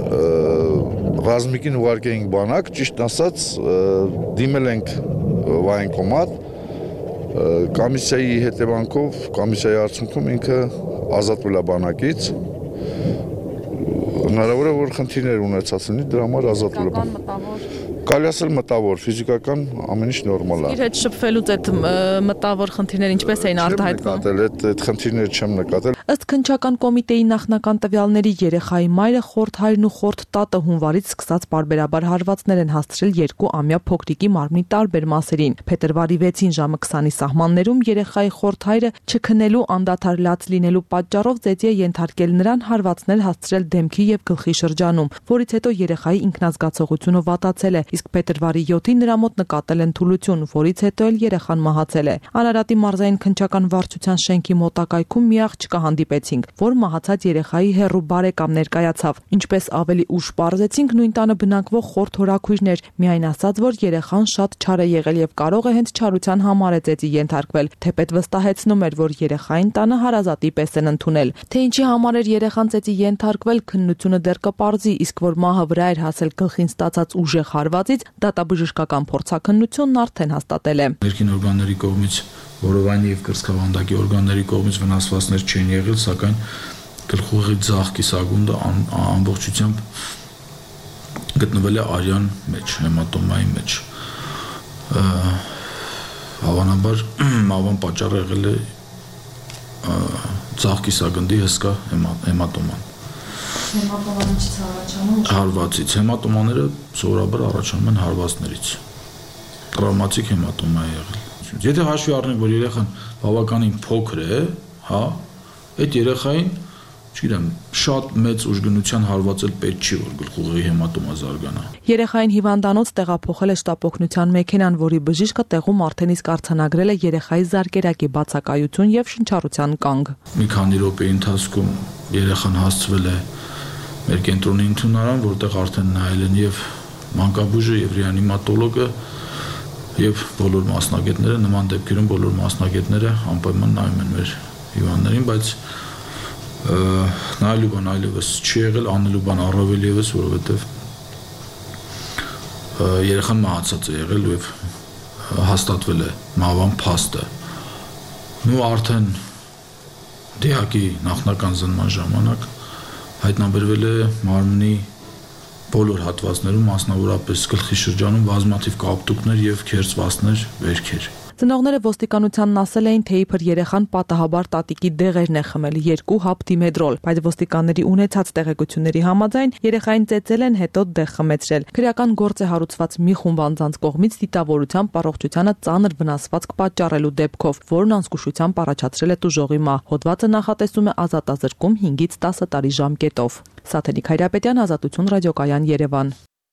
Ռազմիկին ուղարկեինք բանակ, ճիշտ ասած դիմել ենք վայնկոմատ, կոմիսիայի հետևանքով, կոմիսիայի արդյունքում ինքը ազատվել է բանակից, հնարավոր է, որ խնդիրներ ունեցած լինի, դրա համար ազատվել է։ Կարելի ասել մտավոր, ֆիզիկական ամեն ինչ նորմալ է։ Իր հետ շփվելուց այդ մտավոր խնդիրները ինչպես էին արտահայտվում։ Այդ այդ խնդիրները չեմ նկատել։ Ըստ քննչական կոմիտեի նախնական տվյալների երեխայի մայրը խորթ հայրն ու խորթ տատը հունվարից սկսած պարբերաբար հարվածներ են հասցրել երկու ամյա փոքրիկի մարմնի տարբեր մասերին։ Փետրվարի վեցին ժամը քսանի սահմաններում երեխայի խորթ հայրը չքնելու անդադար լաց լինելու պատճառով ծեծի է ենթարկել նրան, հարվածներ հասցրել դեմքի եւ գլխի շրջանում, որից հետո երեխայի ինքնազգացողությունը վատացել է, իսկ փետրվարի յոթին նրա մոտ նկատել են թուլություն, որից հետո էլ երեխան մահացել է։ Արարատի մարզային քննչական վարչության շենքի մոտակայքում մի աղջկա հանդիպեցինք, որ մահացած երեխայի հեռու բարեկամ ներկայացավ։ Ինչպես ավելի ուշ պարզեցինք, նույն տանը բնակվող խորթ հորաքույրն էր, միայն ասաց, որ երեխան շատ չար է եղել եւ կարող է հենց չարության համար է ծեծի ենթարկվել։ Թեպետ վստահեցնում էր, որ երեխային տանը հարազատի պես են ընդունել։ Թե ինչի համար էր երեխան ծեծի ենթարկվել, քննությունը դեռ կպարզի, իսկ որ մահը վրա էր հասել գլխին ստացած ուժեղ հարվածից, դատաբժշկական փորձաքննությունն արդեն հաստատել է։ Ներքին օրգանների կողմից որովայնի եւ կրծքավանդակի օրգանների կողմից վնասվածքներ չեն եղել, սակայն գլխուղի ձախ կիսագունդը ամբողջությամբ գտնվել է արյան մեջ, հեմատոմայի մեջ։ Հավանաբար մահվան պատճառը եղել է ձախ կիսագնդի հսկա հեմատոման։ Հեմատոման ինչից առաջանում։ Հարվածից։ Հեմատոմաները սովորաբար առաջանում են հարվածներից։ Տրավմատիկ հեմատոմա է եղել։ Եթե հաշվի առնենք, որ երեխան բավականին փոքր է, հա, այդ երեխային, չգիտեմ, շատ մեծ ուժգնության հարվածել պետք չի, որ գլխուղի հեմատոմա զարգանա։ Երեխային հիվանդանոց տեղափոխել է շտապօգնության մեքենան, որի բժիշկը տեղում արդեն իսկ արձանագրել է երեխայի զարկերակի բացակայություն եւ շնչառության կանգ։ Մի քանի րոպեի ընթացքում երեխան հասցվել է մեր կենտրոնի ընդունարան, որտեղ արդեն նայել են եւ մանկաբույժը եւ ռեանիմատոլոգը եւ բոլոր մասնագետները, նման դեպքերում բոլոր մասնագետները անպայման նայում են մեր հիվանդներին, բայց նայելու բան այլևս չի եղել, անելու բան առավել եւս, որովհետեւ երեխան մահացած է եղել եւ հաստատվել է մահվան փաստը։ Ու արդեն դիակի նախնական զննման ժամանակ հայտնաբերվել է մարմնի բոլոր հատվածներում, մասնավորապես գլխի շրջանում բազմաթիվ կապտուկներ եւ քերծվածքներ, վերքեր։ Ծնողները ոստիկանությանն ասել էին, թե իբր երեխան պատահաբար տատիկի դեղերն է խմել երկու հապ դիմեդրոլ, բայց ոստիկանների ունեցած տեղեկությունների համաձայն երեխային ծեծել են, հետո դեղ խմեցրել։ Քրեական գործ է հարուցված մի խումբ անձանց կողմից դիտավորությամբ առողջությանը ծանր վնասվածք պատճառելու դեպքով, որն անզգուշությամբ առաջացրել է տուժողի մահ։ Հոդվածը նախատեսում է ազատազրկում հինգից տասը տարի ժամկետով։ Սաթենիկ Հայրապետյան, Ազատություն ռադիոկայան, Երևան։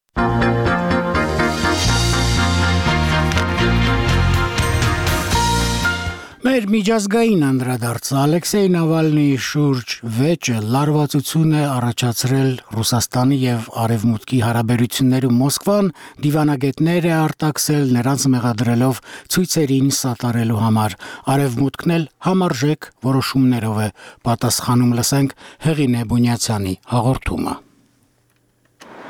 Մեր միջազգային անդրադարձը Ալեքսեյ Նավալնիի շուրջ վեճը լարվածություն է առաջացրել Ռուսաստանի եւ Արևմուտքի հարաբերություններում։ Մոսկվան դիվանագետներ է արտաքսել, նրանց մեղադրելով ցույցերին սատարելու համար։ Արևմուտքն էլ համարժեք որոշումներով է պատասխանում։ Լսենք Հեղինե Բունյացյանի հաղորդումը։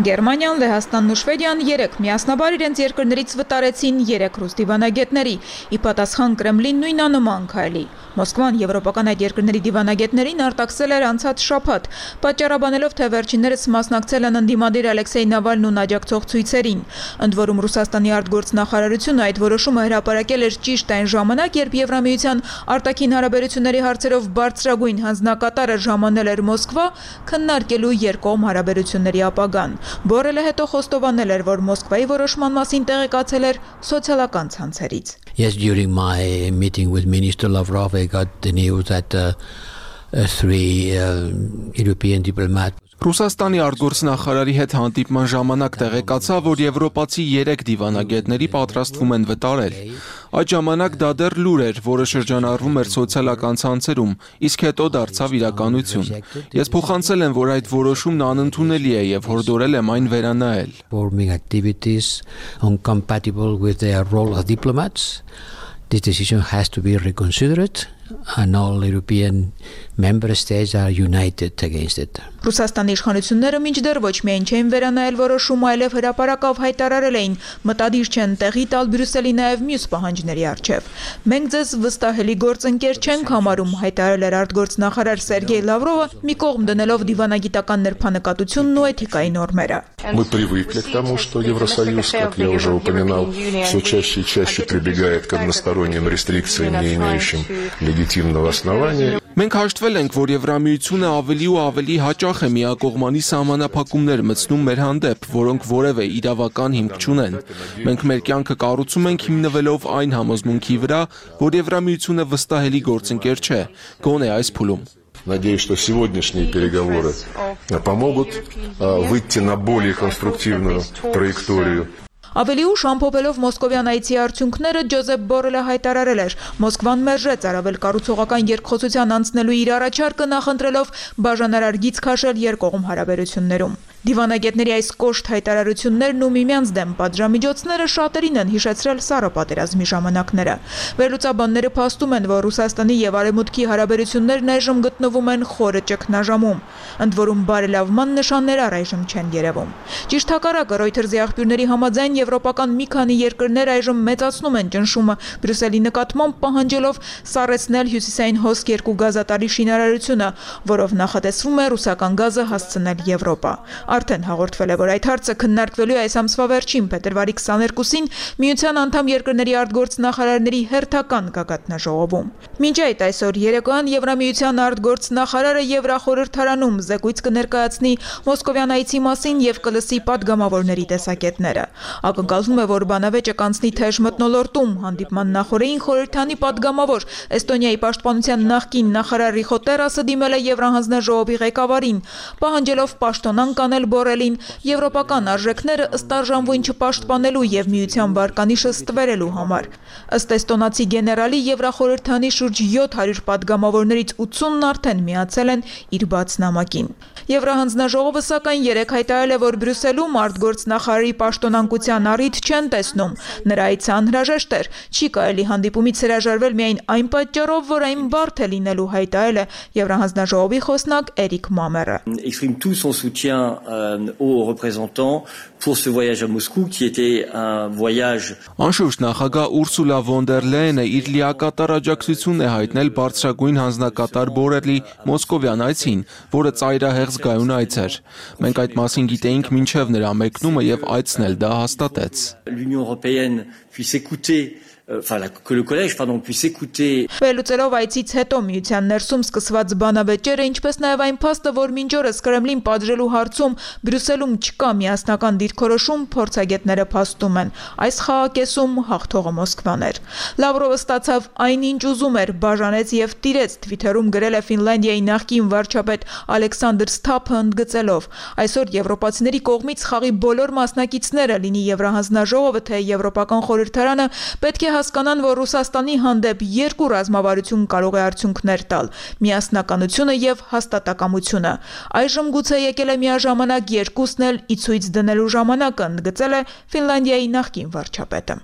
Գերմանիան, Լեհաստանն ու Շվեդիան երեք միասնաբար իրենց երկրներից վտարեցին երեք ռուս դիվանագետների, ի պատասխան Կրեմլին նույնանման քայլի։ Մոսկվան եվրոպական այդ երկրների դիվանագետներին արտաքսել էր անցած շաբաթ, պատճառաբանելով, թե վերջիններս մասնակցել են ընդդիմադիր Ալեքսեյ Նավալնուն աջակցող ցույցերին։ Ընդ որում Ռուսաստանի արտգործնախարարությունը այդ որոշումը հրապարակել էր ճիշտ այն ժամանակ, երբ Եվրամիության արտաքին հարաբերությունների հարցերով բարձրագույն հանձնակատարը ժամանել էր Մոսկվա քննարկելու երկկողմ հարաբերությունների ապագան։ Բորելը հետո խոստովանել էր, որ Մոսկվայի որոշման մասին տեղեկացել էր սոցիալական ցանցերից։ Yes, during my meeting with Minister Lavrov, I got the news that uh, uh, three uh, European diplomats. Ռուսաստանի արտգործնախարարի հետ հանդիպման ժամանակ տեղեկացա, որ եվրոպացի երեք դիվանագետների պատրաստվում են վտարել։ Այդ ժամանակ դա դեռ լուր էր, որը շրջանառվում էր սոցիալական ցանցերում, իսկ հետո դարձավ իրականություն։ Ես փոխանցել եմ, որ այդ որոշումն անընդունելի է եւ հորդորել եմ այն վերանայել։ Forming activities incompatible with their role as diplomats. This decision has to be reconsidered and all European member states are united against it. Ռուսաստանի իշխանությունները մինչդեռ ոչ միայն չեն վերանայել որոշումը, այլև հրապարակավ հայտարարել էին, մտադիր չեն տեղի տալ Բրյուսելի նաև մյուս պահանջների առջև։ Մենք ձեզ վստահելի գործընկեր չենք համարում, հայտարարել էր արտգործնախարար Սերգեյ Լավրովը, մի կողմ դնելով դիվանագիտական նրբանկատությունն ու էթիկայի նորմերը։ Мы привыкли к тому, что Евросоюз, как я уже упоминал, все чаще и чаще прибегает к односторонним рестрикциям, не имеющим легитимного основания. Մենք հաշտվել ենք, որ Եվրամիությունը ավելի ու ավելի հաճախ է միակողմանի սահմանափակումներ մտցնում մեր հանդեպ, որոնք որևէ իրավական հիմք չունեն։ Մենք մեր կյանքը կառուցում ենք հիմնվելով այն համոզմունքի վրա, որ Եվրամիությունը վստահելի գործընկեր չէ, գոնե այս փուլում։ Надеюсь, что сегодняшние переговоры помогут выйти на более конструктивную траекторию. Ավելի ուշ ամփոփելով մոսկովյան այցի արդյունքները Ջոզեփ Բորելը հայտարարել էր. Մոսկվան մերժեց առավել կառուցողական երկխոսության անցնելու իր առաջարկը, նախընտրելով բաժանարար գիծ քաշել երկկողմ հարաբերություններում։ Դիվանագետների այս կոշտ հայտարարություններն ու միմյանց դեմ պատժամիջոցները շատերին են հիշեցրել Սառը պատերազմի ժամանակները։ Վերլուծաբանները փաստում են, որ Ռուսաստանի եւ Արևմուտքի հարաբերություններն այժմ գտնվում են խորը ճգնաժամում, ընդ որում բարելավման նշաններ առայժմ չեն երևում։ Ճիշտ հակառակը Reuters-ի աղբյուրների համաձայն եվրոպական մի քանի երկրներ այժմ մեծացնում են ճնշումը Բրյուսելի նկատմամբ, պահանջելով սառեցնել հյուսիսային հոսք երկու գազատարի շինարարությունը, որով նախատեսվում է ռուսական գազը հասցնել Եվրոպա։ Արդեն հաղորդվել է, որ այդ հարցը քննարկվելու է այս ամսվա վերջին փետրվարի քսաներկուսին Միության անդամ երկրների արտգործնախարարների հերթական գագաթնաժողովում։ Մինչ այդ այսօր երեկոյան Եվրամիության արտգործնախարարը Եվրախորհրդարանում զեկույց կներկայացնի մոսկովյան այցի մասին եւ կլսի падգամավորների տեսակետները։ Ակնկալվում է, որ բանավեճը կանցնի թեժ մթնոլորտում, հանդիպման նախորդին խորհրդանի падգամավոր Էստոնիայի պաշտպանության նախկին նախարար Ռիխո Տերասը դիմել է Եվրահանձնաժողովի ղեկավարին, պահանջելով պաշտոնանկ անել Բորելին եվրոպական արժեքները ըստ արժանվույն չպաշտպանելու եւ միության վարկանիշը ստվերելու համար։ Ըստ էստոնացի գեներալի Եվրախորհրդանի շուրջ յոթ հարյուր падգամավորներից ութսունն արդեն միացել են իր բաց նամակին։ Եվրահանձնաժողովը սակայն երեկ հայտարարել է, որ Բրյուսելում արտգործնախարարի պաշտոնանկության առիթ չեն տեսնում։ Նրա այցը անհրաժեշտ էր, չի կարելի հանդիպումից հրաժարվել միայն այն պատճառով, որ այն բարդ է լինելու, հայտարարել է Եվրահանձնաժողովի խոսնակ Էրիկ Մամերը։ Exprime tout son soutien euh, aux représentants pour ce voyage à Moscou qui était un voyage. Անշուշտ նախագահ Ուրսուլա վոն դեր Լեյենը իր լիակատար աջակցությունն է հայտնել բարձրագույն հանձնակատար Բորելի մոսկովյան այցին, որը ծայրահեղ զգայուն այց էր։ Մենք այդ մասին գիտեինք մինչև նրա մեկնումը եւ այցն էլ դա հաստատեց։ L'Union européenne puisse écouter Enfin, la, que le collège pardon, puisse écouter. Վերլուծելով այցից հետո միության ներսում սկսված բանավեճերը, ինչպես նաև այն փաստը, որ մինչ օրս Կրեմլին պատժելու հարցում Բրյուսելում չկա միասնական դիրքորոշում, փորձագետները փաստում են։ Այս խաղակեսում հաղթողը Մոսկվան էր։ Լավրովը ստացավ այն, ինչ ուզում էր, բաժանեց եւ տիրեց, Twitter-ում գրել է Ֆինլանդիայի նախկին վարչապետ Ալեքսանդր Սթափը ընդգծելով. այսօր եվրոպացիների կողմից խաղի բոլոր մասնակիցները, լինի Եվրահանձնաժողովը թե Եվրոպական խորհրդարանը, պետք է հասկանան, որ Ռուսաստանի հանդեպ երկու ռազմավարություն կարող է արդյունքներ տալ՝ միասնականությունը եւ հաստատակամությունը։ Այժմ գուցե եկել է միաժամանակ երկուսն էլ ի ցույց դնելու ժամանակը, ընդգծել է Ֆինլանդիայի նախկին վարչապետը։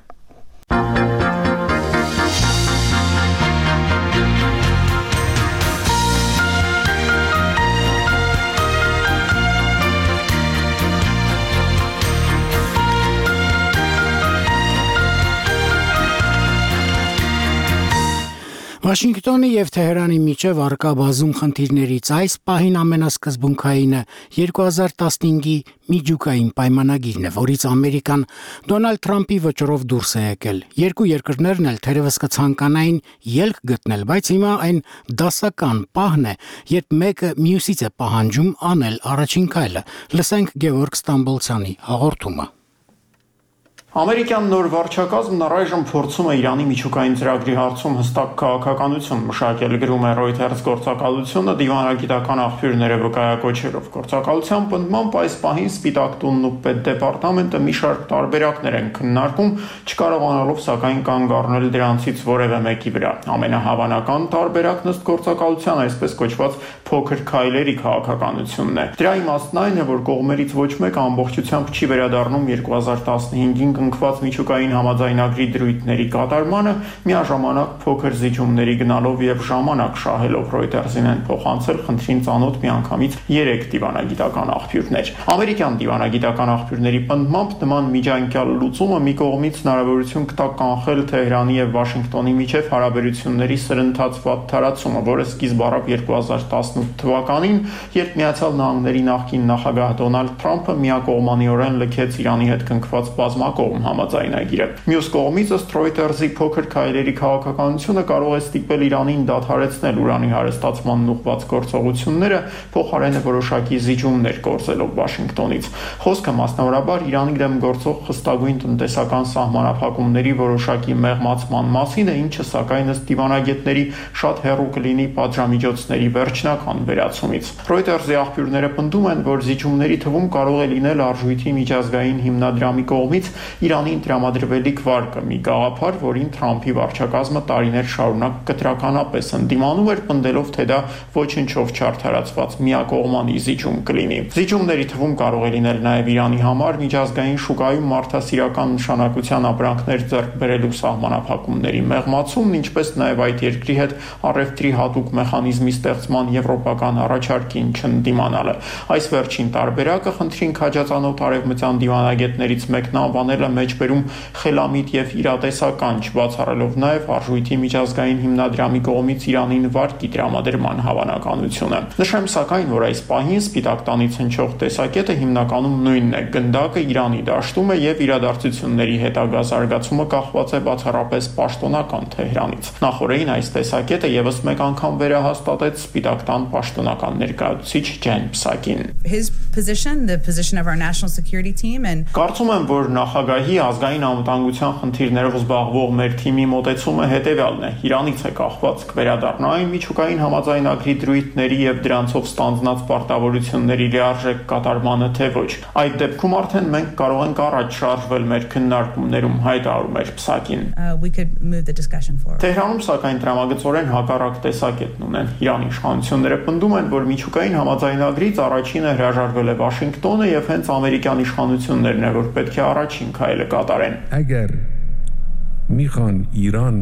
Վաշինգտոնի եւ Թեհրանի միջև առկա բազում խնդիրներից այս պահին ամենասկզբունքայինը երկու հազար տասնհինգի միջուկային պայմանագիրն է, որից Ամերիկան Դոնալդ Թրամփի վճռով դուրս է եկել։ Երկու երկրներն էլ թերևս կցանկանային ելք գտնել, բայց հիմա այն դասական պահն է, երբ մեկը մյուսից է պահանջում անել առաջին քայլը։ Լսենք Գևորգ Ստամբոլցյանի հաղորդումը։ Ամերիկյան նոր վարչակազմն առայժմ փորձում է Իրանի միջուկային ծրագրի հարցում հստակ քաղաքականություն մշակել, գրում է Reuters գործակալությունը դիվանագիտական աղբյուրները վկայակոչելով։ Գործակալության պնդմամբ այս պահին Սպիտակ տունն ու Պետդեպարտամենտը մի շարք տարբերակներ են քննարկում, չկարողանալով սակայն կանգ առնել դրանցից որևէ մեկի վրա։ Ամենահավանական տարբերակն ըստ գործակալության այսպես կոչված փոքր քայլերի քաղաքականությունն է։ Դրա իմաստն այն է, որ կողմերից ոչ մեկը ամբողջությամբ չի վերադառնում երկու հազար տասնհինգին կնքված միջուկային համաձայնագրի դրույթների կատարմանը, միաժամանակ փոքր զիջումների գնալով եւ ժամանակ շահելով Reuters-ին են փոխանցել խնդրին ծանոթ միանգամից երեք դիվանագիտական աղբյուրներ։ Ամերիկյան դիվանագիտական աղբյուրների պնդմամբ նման միջանկյալ լուծումը մի կողմից հնարավորություն կտա կանխել Թեհրանի եւ Վաշինգտոնի միջև հարաբերությունների սրընթաց վատ թարացումը, որը սկիզբ առավ երկու հազար տասնութ թվականին, երբ Միացյալ Նահանգների նախկին նախագահ Դոնալդ Թրամփը միակողմանիորեն լքեց Իրանի հետ կնքված բազմակողմ համաձայնագիրը։ Մյուս կողմից ըստ Reuters-ի փոքր քայլերի քաղաքականությունը կարող է ստիպել Իրանին դադարեցնել ուրանի հարստացմանն ուղղված գործողությունները, փոխարենը որոշակի զիջումներ կորզելով Վաշինգտոնից։ Խոսքը մասնավորաբար Իրանի դեմ գործող խստագույն տնտեսական սահմանափակումների որոշակի մեղմացման մասին է, ինչը սակայն ըստ դիվանագետների շատ հեռու կլինի պատժամիջոցների վերջնական վերացումից։ Reuters-ի աղբյուրները պնդում են, որ զիջումների թվում կարող է լինել արժույթի միջազգային հիմնադրամի կողմից Իրանին տրամադրվելիք վարկը, մի գաղափար, որին Թրամփի վարչակազմը տարիներ շարունակ կտրականապես ընդդիմանում էր, պնդելով, թե դա ոչնչով չարդարացված միակողմանի զիջում կլինի։ Զիջումների թվում կարող է լինել նաև Իրանի համար միջազգային շուկայում մարդասիրական նշանակության ապրանքներ ձեռք բերելու սահմանափակումների մեղմացումն, ինչպես նաև այդ երկրի հետ առևտրի հատուկ մեխանիզմի ստեղծման եվրոպական առաջարկին չընդդիմանալը։ Այս վերջին տարբերակը խնդրին քաջածանոթ արևմտյան դիվանագետներից մեկն անվանել է մեջբերում խելամիտ եւ իրատեսական, չբացառելով նաև արժույթի միջազգային հիմնադրամի կողմից Իրանին վարկի տրամադրման հավանականությունը։ Նշեմ սակայն, որ այս պահին Սպիտակ տանից հնչող տեսակետը հիմնականում նույնն է՝ գնդակը Իրանի դաշտում է եւ իրադարձությունների հետագա զարգացումը կախված է բացառապես պաշտոնական Թեհրանից։ Նախորդին այս տեսակետը եւս մեկ անգամ վերահաստատեց Սպիտակ տան պաշտոնական ներկայացուցիչ Ջեն Պսակին։ His position, the position of our national security team and Կարծում եմ, որ նախագահի ազգային անվտանգության խնդիրներով զբաղվող մեր թիմի մոտեցումը հետևյալն է. Իրանից է կախված կվերադառնա այն միջուկային համաձայնագրի դրույթների եւ դրանցով ստանձնած պարտավորությունների լիարժեք կատարմանը, թե ոչ։ Այդ դեպքում արդեն մենք կարող ենք առաջ շարժվել մեր քննարկումներում, հայտարարում էր Պսակին։ Թեհրանում սակայն տրամագծորեն հակառակ տեսակետն ունեն։ Իրանի իշխանությունները պնդում են, որ միջուկային համաձայնագրից առաջինը հրաժարվել է Վաշինգտոնը եւ հենց ամերիկյան իշխանություններն է, որ պետք է առաջին քայլը կատարեն։ اگر میخوان ایران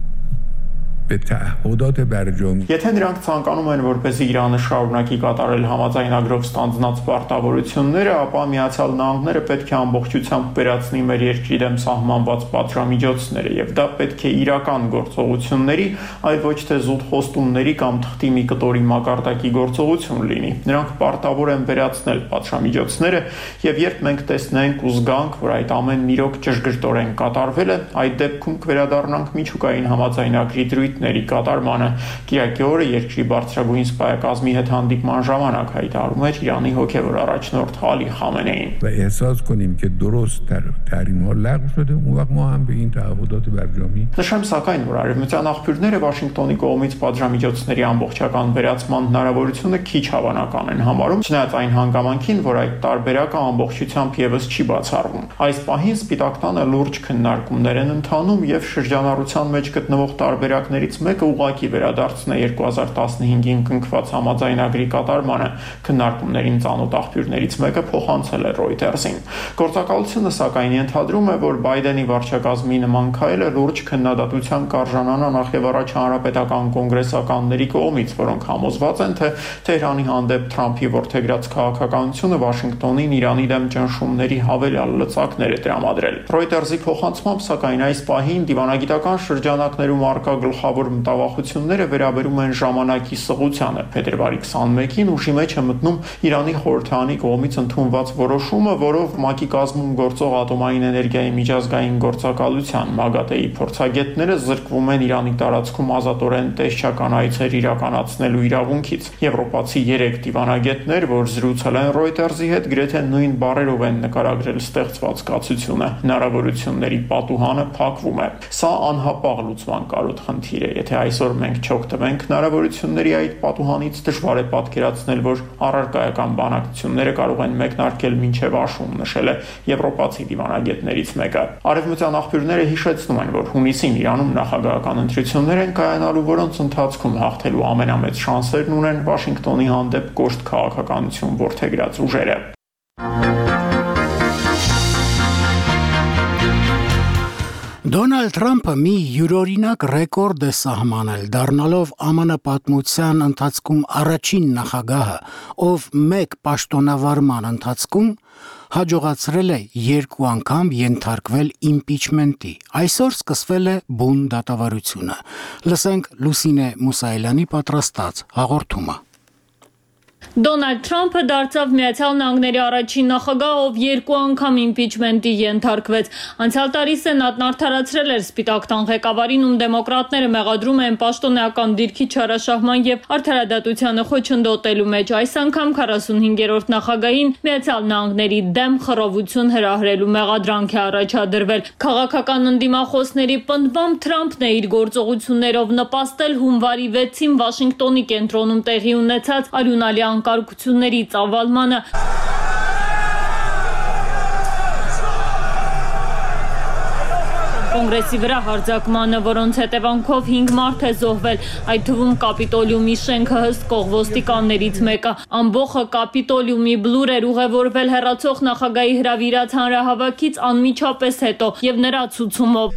به تعهدات برجامی Եթե նրանք ցանկանում են, որպեսզի Իրանը շարունակի կատարել համաձայնագրով ստանձնած պարտավորությունները, ապա Միացյալ Նահանգները պետք է ամբողջությամբ վերացնի մեր երկրի դեմ սահմանված պատժամիջոցները, եւ դա պետք է իրական գործողությունների, այլ ոչ թե զուտ խոստումների կամ թղթի մի կտորի մակարդակի գործողություն լինի։ Նրանք պարտավոր են վերացնել պատժամիջոցները, եւ երբ մենք տեսնենք ու զգանք, որ այդ ամենն իրոք ճշգրտորեն կատարվել է, այդ դեպքում կվերադառնանք միջուկային համաձայնագրի դրույթ ների կատարմանը։ Կիրակի օրը երկրի բարձրագույն սպայակազմի հետ հանդիպման ժամանակ հայտարարում էր Իրանի հոգևոր առաջնորդ Ալի Խամենեին։ و احساس کنیم که درست تحریم ها لغو شده اون وقت ما هم به این تعهدات برجامی Նշեմ սակայն, որ արևմտյան աղբյուրները Վաշինգտոնի կողմից պատժամիջոցների ամբողջական վերացման հնարավորությունը քիչ հավանական են համարում, չնայած այն հանգամանքին, որ այդ տարբերակը ամբողջությամբ եւս չի բացառվում։ Այս պահին Սպիտակ տանը լուրջ քննարկումներ են ընթանում եւ շրջանառության մեջ գտնվող տարբերակների մեկը ուղղակի վերադարձն է երկու հազար տասնհինգին կնքված համաձայնագրի կատարմանը։ Քննարկումներին ծանոթ աղբյուրներից մեկը փոխանցել է Reuters-ին։ Գործակալությունը սակայն ենթադրում է, որ Բայդենի վարչակազմի նման քայլը լուրջ քննադատության կարժանանա նախ եւ առաջ հանրապետական կոնգրեսականների կողմից, որոնք համոզված են, թե Թեհրանի հանդեպ Թրամփի որդեգրած քաղաքականությունը Վաշինգտոնին Իրանի դեմ ճնշումների հավելյալ լծակներ է տրամադրել։ Reuters-ի փոխանցմամբ սակայն այս պահին դիվանագիտական շրջանակներում արկա գլխավոր գլխավոր մտավախությունները վերաբերում են ժամանակի սղությանը։ Փետրվարի քսանմեկին ուժի մեջ է մտնում Իրանի խորհրդարանի կողմից ընդունված որոշումը, որով ՄԱԿ-ի կազմում գործող ատոմային էներգիայի միջազգային գործակալության ՄԱԳԱՏԵ-ի փորձագետները զրկվում են Իրանի տարածքում ազատորեն տեսչական այցեր իրականացնելու իրավունքից։ Եվրոպացի երեք դիվանագետներ, որ զրուցել են Reuters-ի հետ, գրեթե նույն բառերով են նկարագրել ստեղծված կացությունը։ Հնարավորությունների պատուհանը փակվում է։ Սա անհապաղ լուծման կարոտ խնդիր է։ Եթե այսօր մենք չօգտվենք հնարավորությունների այդ պատուհանից, դժվար է պատկերացնել, որ առարկայական բանակցությունները կարող են մեկնարկել մինչև աշուն, նշել է եվրոպացի դիվանագետներից մեկը։ Արևմտյան աղբյուրները հիշեցնում են, որ հունիսին Իրանում նախագահական ընտրություններ են կայանալու, որոնց ընթացքում հաղթելու ամենամեծ շանսերն ունեն Վաշինգտոնի հանդեպ կոշտ քաղաքականություն որդեգրած ուժերը։ Դոնալդ Թրամփը մի յուրօրինակ ռեկորդ է սահմանել, դառնալով Է Մ Ն պատմության ընթացքում առաջին նախագահը, ով մեկ պաշտոնավարման ընթացքում հաջողացրել է երկու անգամ ենթարկվել իմպիչմենտի։ Այսօր սկսվել է բուն դատավարությունը։ Լսենք Լուսինե Մուսայելյանի պատրաստած հաղորդումը։ Դոնալդ Թրամփը դարձավ Միացյալ Նահանգների առաջին նախագահ, ով երկու անգամ իմպիչմենտի ենթարկվեց։ Անցյալ տարի Սենատն արդարացրել էր Սպիտակ տան ղեկավարին, ում դեմոկրատները մեղադրում են պաշտոնեական դիրքի չարաշահման եւ արդարադատությանը խոչընդոտելու մեջ։ Այս անգամ քառասունհինգերորդ նախագահին Միացյալ Նահանգների դեմ խռովություն հրահրելու մեղադրանք է առաջադրվել։ Քաղաքական ընդդիմախոսների պնդմամբ Թրամփն է իր գործողություններով նպաստել հունվարի վեցին Վաշինգտոնի կենտրոնում տեղի ունեցած արյունալի անկարգությունների ծավալմանը։ Կոնգրեսի վրա հարձակմանը, որոնց հետևանքով հինգ մարդ է զոհվել, այդ թվում Կապիտոլիումի շենքը հսկող ոստիկաններից մեկը։ Ամբողջը Կապիտոլիումի բլուր էր ուղևորվել հեռացող նախագահի հրավիրած հանրահավաքից անմիջապես հետո եւ նրա ցուցումով։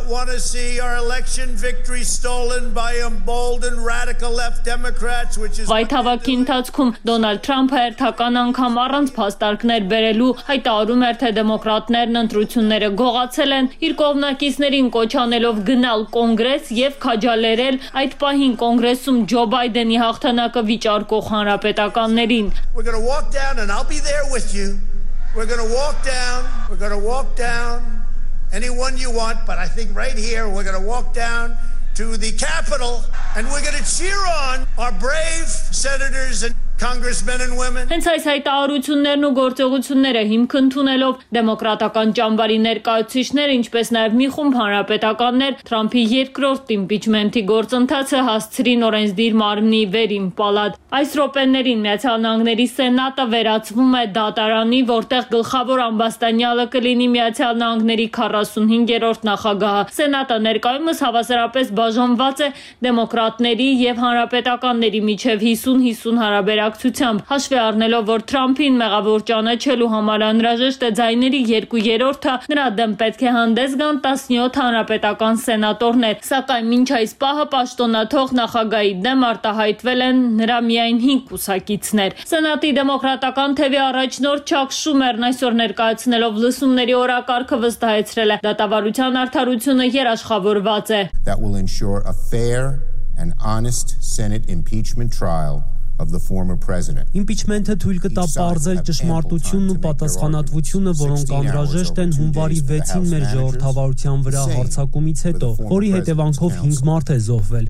Այդ հավաքի ընթացքում Դոնալդ Թրամփը հերթական անգամ առանց փաստարկներ բերելու հայտարարում էր, թե դեմոկրատներն ընտրությունները գողացել են, իր կողմնակի Կիսներին կոչանելով գնալ կոնգրես եւ քաջալերել այդ պահին կոնգրեսում Ջո Բայդենի հաղթանակը վիճարկող հանրապետականներին։ We're going to walk down and I'll be there with you. We're going to walk down. We're going to walk down anyone you want, but I think right here we're going to walk down to the Capitol and we're going to cheer on our brave senators and congressmen and women. Հենց այս հայտարարություններն ու գործողությունները հիմք ընդունելով դեմոկրատական ճամբարի ներկայացուցիչները, ինչպես նաև մի խումբ հանրապետականներ Թրամփի երկրորդ իմպիչմենտի գործընթացը հասցրին օրենսդիր մարմնի վերին պալատ։ Այս րոպեներին Միացյալ Նահանգների Սենատը վերածվում է դատարանի, որտեղ գլխավոր ամբաստանյալը կլինի Միացյալ Նահանգների քառասունհինգերորդ նախագահը։ Սենատը ներկայումս հավասարապես բաժանված է դեմոկրատների եւ հանրապետականների միջև հիսուն հիսուն հարաբերակցությամբ, հաշվի առնելով, որ Թրամփին մեղավոր ճանաչելու համար անհրաժեշտ է ձայների երկու երրորդը, նրա դեմ պետք է հանդես գան տասնյոթ հանրապետական սենատորներ, սակայն մինչ այս պահը պաշտոնաթող նախագահի դեմ արտահայտվել են նրա միայն հինգ կուսակիցներ։ Սենատի դեմոկրատական թևի առաջնորդ Չակ Շումերն այսօր ներկայացնելով լսումների օրակարգը վստահեցրել է, դատավարության արդարությունը երաշխավորված է։ That will ensure a fair and honest Senate impeachment trial of the former president. Իմպիչմենտը թույլ կտա պարզել ճշմարտությունն ու պատասխանատվությունը, որոնք անհրաժեշտ են հունվարի վեցին մեր ժողովրդավարության վրա հարձակումից հետո, որի հետևանքով հինգ մարդ է զոհվել։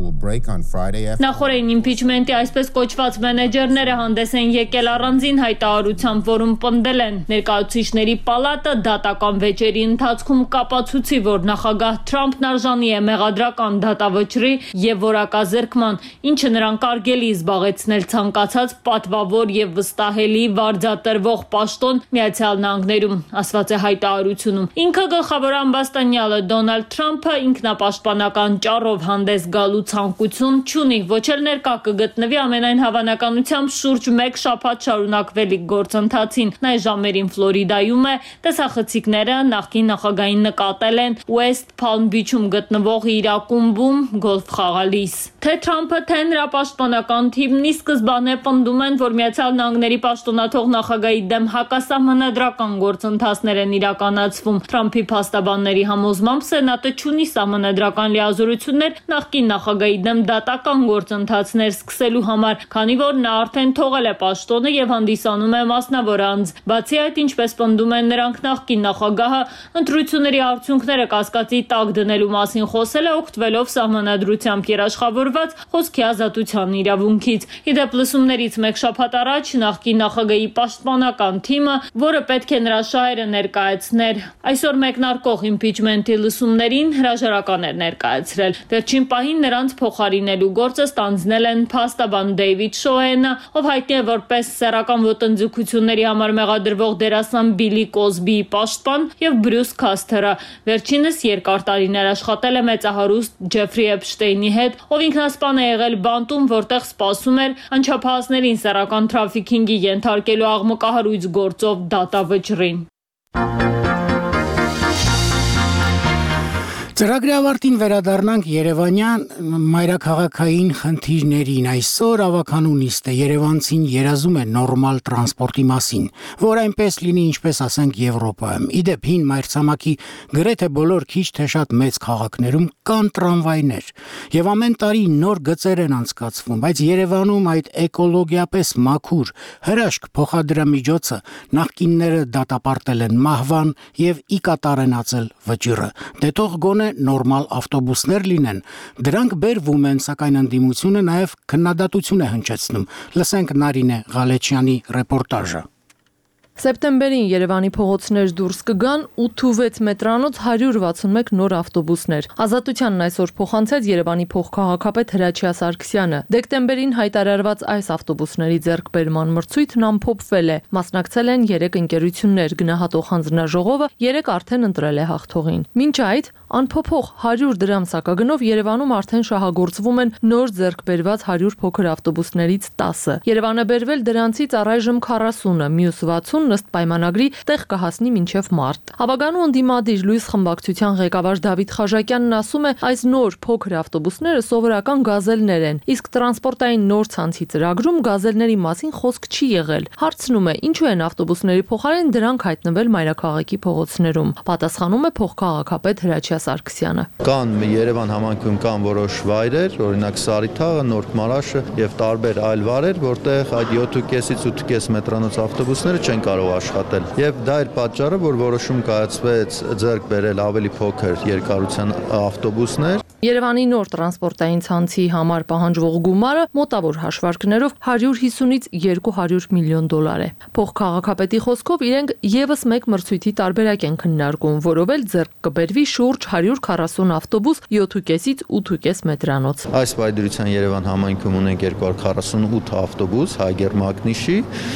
Նախորդին իմպիչմենտի այսպես կոչված մենեջերները հանդես են եկել առանձին հայտարարությամբ, որում պնդել են ներկայացուցիչների պալատը դատական վեճերի ընթացքում կապացուցի, որ նախագահ Թրամփն արժանի է մեղադրական դատավճռի եւ որակազրկման, ինչը նրան կարելի զբաղեց ցանկացած պատվավոր եւ վստահելի վարձատրվող պաշտոն Միացյալ Նահանգներում, ասված է հայտարարությունում։ Ինքը գլխավոր ամբաստանյալը Դոնալդ Թրամփը ինքնապաշտպանական ճառով հանդես գալու ցանկություն չունի, ոչ էլ ներկա կգտնվի ամենայն հավանականությամբ շուրջ մեկ շաբաթ շարունակվելիք գործընթացին։ Նա ժամերին Ֆլորիդայում է, տեսախցիկները նախկին նախագահային նկատել են West Palm Beach-ում գտնվող իր ակումբում գոլֆ խաղալիս։ Թե Թրամփը, թե նրա պաշտպանական թիմն Ի սկզբանե պնդում են, որ Միացյալ Նահանգների պաշտոնաթող նախագահի դեմ հակասահմանադրական գործընթացներ են իրականացվում։ Թրամփի փաստաբանների համոզմամբ Սենատը չունի սահմանադրական լիազորություններ նախկին նախագահի դեմ դատական գործընթացներ սկսելու համար, քանի որ նա արդեն թողել է պաշտոնը եւ հանդիսանում է մասնավոր անձ։ Բացի այդ, ինչպես պնդում են նրանք, նախկին նախագահը ընտրությունների արդյունքները կասկածի տակ դնելու մասին խոսել է, օգտվելով սահմանադրությամբ երաշխավորված խոսքի ազատության իրավունքից։ Իդեպ լսումներից մեկ շաբաթ առաջ նախկին նախագահի պաշտպանական թիմը, որը պետք է նրա շահերը ներկայացներ, այսօր մեկնարկող իմպիչմենթի լսումներին հրաժարական էր ներկայացրել։ Վերջին պահին նրանց փոխարինելու գործը ստանձնել են փաստաբան Դեյվիդ Շոհենը, ով հայտնի է որպես սեռական ոտնձգությունների համար մեղադրվող դերասան Բիլի Կոսբիի պաշտպան, եւ Բրյուս Քասթերը։ Վերջինս երկար տարիներ աշխատել է մեծահարուստ Ջեֆրի Էփշտեյնի հետ, ով ինքնասպան է եղել բանտում, որտեղ սպասում էր անչափահասներին սեռական թրաֆիքինգի ենթարկելու աղմկահարույց գործով դատավճռին։ Ծրագրի ավարտին վերադառնանք Երևանյան մայրաքաղաքային խնդիրներին։ Այսօր ավականու նիստ է, երևանցին երազում է նորմալ տրանսպորտի մասին, որ այնպես լինի, ինչպես ասենք Եվրոպայում։ Իդեպ հին մայրցամաքի գրեթե բոլոր քիչ թե շատ մեծ քաղաքներում կան տրամվայներ, եւ ամեն տարի նոր գծեր են անցկացվում, բայց Երևանում այդ էկոլոգիապես մաքուր հրաշք փոխադրամիջոցը նախկինները դատապարտել են մահվան եւ ի կատարենացել վճիռը։ Դե թող գոնե նորմալ ավտոբուսներ լինեն, դրանք բերվում են, սակայն ընդդիմությունը նաև քննադատություն է հնչեցնում։ Լսենք Նարինե Ղալեչյանի ռեպորտաժը։ Սեպտեմբերին Երևանի փողոցներ դուրս կգան ութ ու վեց մետրանոց հարյուր վաթսունմեկ նոր ավտոբուսներ։ Ազատությանն այսօր փոխանցեց Երևանի փոխքաղաքապետ Հրաչյա Սարգսյանը։ Դեկտեմբերին հայտարարված այս ավտոբուսների ձեռքբերման մրցույթն ամփոփվել է։ Մասնակցել են երեք ընկերություններ, գնահատող հանձնաժողովը երեք արդեն ընտրել է հաղթողին։ Մինչ այդ անփոփոխ հարյուր դրամ սակագնով Երևանում արդեն շահագործվում են նոր ձեռքբերված հարյուր փոքր ավտոբուսներից տասը։ Երևանը բերվել դրանցից առայժմ քառասունը, մյուս վաթսունն ըստ պայմանագրի տեղ կհասնի մինչև մարտ։ Հավագանու ընդդիմադիր Լույս խմբակցության ղեկավար Դավիթ Խաժակյանն ասում է, այս նոր փոքր ավտոբուսները սովորական գազելներ են, իսկ տրանսպորտային նոր ցանցի ծրագրում գազելների մասին խոսք չի եղել։ Հարցնում է, ինչու են ավտոբուսների փոխարեն դրանք հայտնվել մայրաքաղաքի փողոցներում։ Պատասխանում է փոխքաղաքապետ Հրաչյա Սարգսյանը։ Կան Երևան համայնքում կան որոշ վայրեր, օրինակ Սարիթաղը, Նորք Մարաշը եւ տարբեր այլ վայրեր, որտեղ այդ յոթ ու կեսից ութ ու կես մետրանոց ավտոբուսները չեն կարող աշխատել։ Եվ դա էր պատճառը, որ որոշում կայացվեց ձեռք բերել ավելի փոքր երկարության ավտոբուսներ։ Երևանի նոր տրանսպորտային ցանցի համար պահանջվող գումարը մոտավոր հաշվարկներով հարյուր հիսունից երկու հարյուր միլիոն դոլար է։ Փոխքաղաքապետի խոսքով իրենք եւս մեկ մրցույթի տարբերակ են քննարկում, որով էլ ձեռք կբերվի շուրջ հարյուր քառասուն ավտոբուս յոթ ու կեսից ութ ու կես մետրանոց։ Այս վայրդրության Երևան համայնքում ունենք երկու հարյուր քառասունութ ավտոբուս Հայգեր Մագնիշի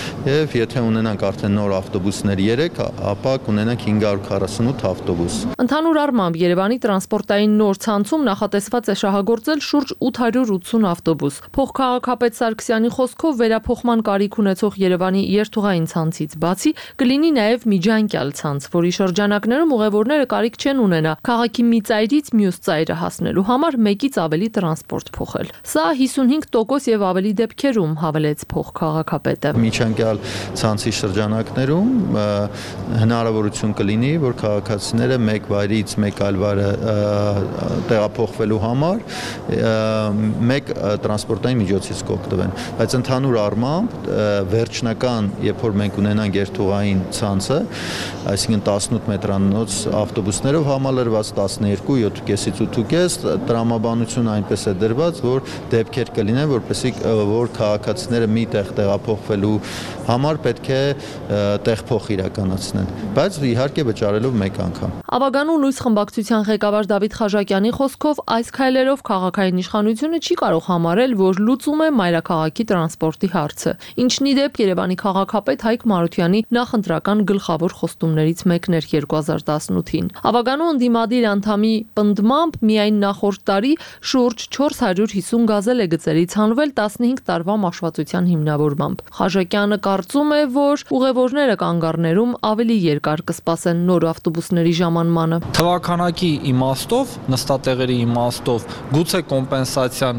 եւ եթե ունենանք արդեն նոր ավտոբուսներ երեք, ապա կունենանք հինգ հարյուր քառասունութ ավտոբուս։ Ընդհանուր առմամբ Երևանի տրանսպորտային նոր ցանցում նախատեսված է շահագործել շուրջ ութ հարյուր ութսուն ավտոբուս։ Փոխքաղաքապետ Սարգսյանի խոսքով վերափոխման կարիք ունեցող Երևանի երթուղային ցանցից բացի կլինի նաև միջանկյալ ցանց, որի շրջանակներում ուղևորները կարիք չեն ունենա քաղաքի մի ծայրից մյուս ծայրը հասնելու համար մեկից ավելի տրանսպորտ փոխել։ Սա հիսունհինգ տոկոս եւ ավելի դեպքերում, հավելեց փոխքաղաքապետը։ Միջանկյալ ցանցի շրջանակներում հնարավորություն կլինի, որ քաղաքացիները մեկ վայրից մեկ այլ վայրը տեղափոխվելու համար մեկ տրանսպորտային միջոցից կօգտվեն, բայց ընդհանուր առմամբ վերջնական, երբ որ մենք ունենանք երթուղային ցանցը, այսինքն տասնութ մետրանոց ավտոբուսներով համալրված տասներկու, յոթ ու կեսից ութ ու կես, տրամաբանությունը այնպես է դրված, որ դեպքեր կլինեն, որպեսզի որ քաղաքացիները մի տեղ տեղափոխվելու համար պետք է տեղփոխ իրականացնեն, բայց իհարկե վճարելով մեկ անգամ։ Ավագանու Լույս խմբակցության ղեկավար Դավիթ Խաժակյանի խոսքով այս քայլերով քաղաքային իշխանությունը չի կարող համարել, որ լուծում է մայրաքաղաքի տրանսպորտի հարցը, ինչն ի դեպ Երևանի քաղաքապետ Հայկ Մարությանի նախընտրական գլխավոր խոստումներից մեկն էր երկու հազար տասնութին։ Ավագանու ընդդիմադիր անդամի պնդմամբ միայն նախորդ տարի շուրջ չորս հարյուր հիսուն գազել է գծերի ցանվել տասնհինգ տարվա մաշվածության հիմնավորմամբ։ Խաժակյանը կարծում է, որ ուղևորները կանգառներում ավելի երկար կսպասեն նոր ավտոբուսների ժամանմանը։ Թվականակի իմաստով, նստատեղերի իմաստով, գուցե կոմպենսացիան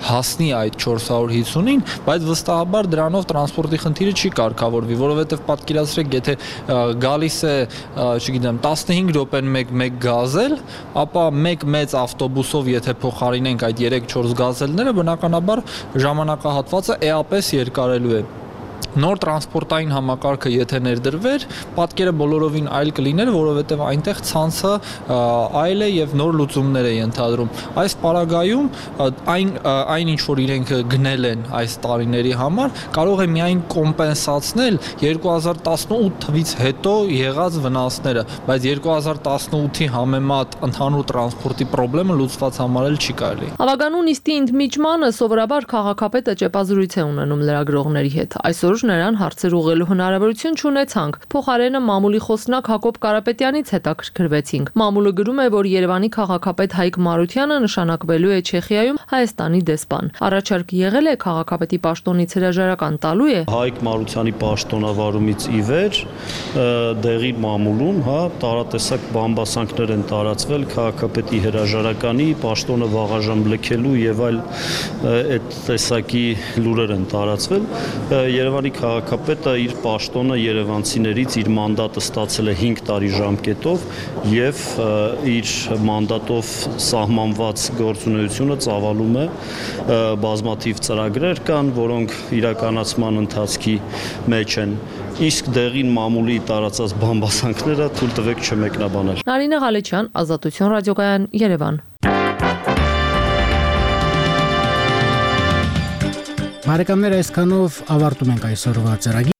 հասնի այդ չորս հարյուր հիսունին, բայց վստահաբար դրանով տրանսպորտի խնդիրը չի կարգավորվի, որովհետև պատկերացրեք, եթե գալիս է, չգիտեմ, տասնհինգ րոպեն մեկ գազել, ապա մեկ մեծ ավտոբուսով եթե փոխարինենք այդ երեք-չորս գազելները, բնականաբար ժամանակահատվածը էապես երկարելու է։ Նոր տրանսպորտային համակարգը եթե ներդրվեր, պատկերը բոլորովին այլ կլիներ, որովհետև այնտեղ ցանցը այլ է եւ նոր լուծումներ է ենթադրում։ Այս պարագայում այն այն ինչ որ իրենք գնել են այս տարիների համար, կարող է միայն կոմպենսացնել երկու հազար տասնութ թվից հետո եղած վնասները, բայց երկու հազար տասնութի համեմատ ընդհանուր տրանսպորտի խնդրը լուծված համարել չի կարելի։ Հավագանու նիստի ընդմիջմանը սովորաբար քաղաքապետը ճեպազրույց է ունենում լրագրողների հետ։ Այսօր նրան հարցեր ուղղելու հնարավորություն չունեցանք։ Փոխարենը մամուլի խոսնակ Հակոբ Կարապետյանից հետաքրքրվեցինք։ Մամուլը գրում է, որ Երևանի քաղաքապետ Հայկ Մարությանը նշանակվելու է Չեխիայում Հայաստանի դեսպան։ Առաջարկ եղել է քաղաքապետի պաշտոնից հրաժարական տալու է։ Հայկ Մարությանի պաշտոնավարումից ի վեր դեղի մամուլում, հա, տարատեսակ բամբասանքներ են տարածվել քաղաքապետի հրաժարականի պաշտոնը վաղաժամ լքելու եւ այլ այդ տեսակի լուրեր են տարածվել։ Երևանի քաղաքապետը իր պաշտոնը երևանցիներից իր մանդատը ստացել է հինգ տարի ժամկետով եւ իր մանդատով սահմանված գործունեությունը ծավալում է բազմաթիվ ծրագրեր կան, որոնք իրականացման ընթացքի մեջ են։ Իսկ դեղին մամուլի տարածած բամբասանքները թույլ տվեք չմեկնաբանել։ Նարինե Ղալեչյան, Ազատություն ռադիոկայան, Երևան։ Բարեկամներ, այսքանով ավարտում ենք այսօրվա ծրագիրը։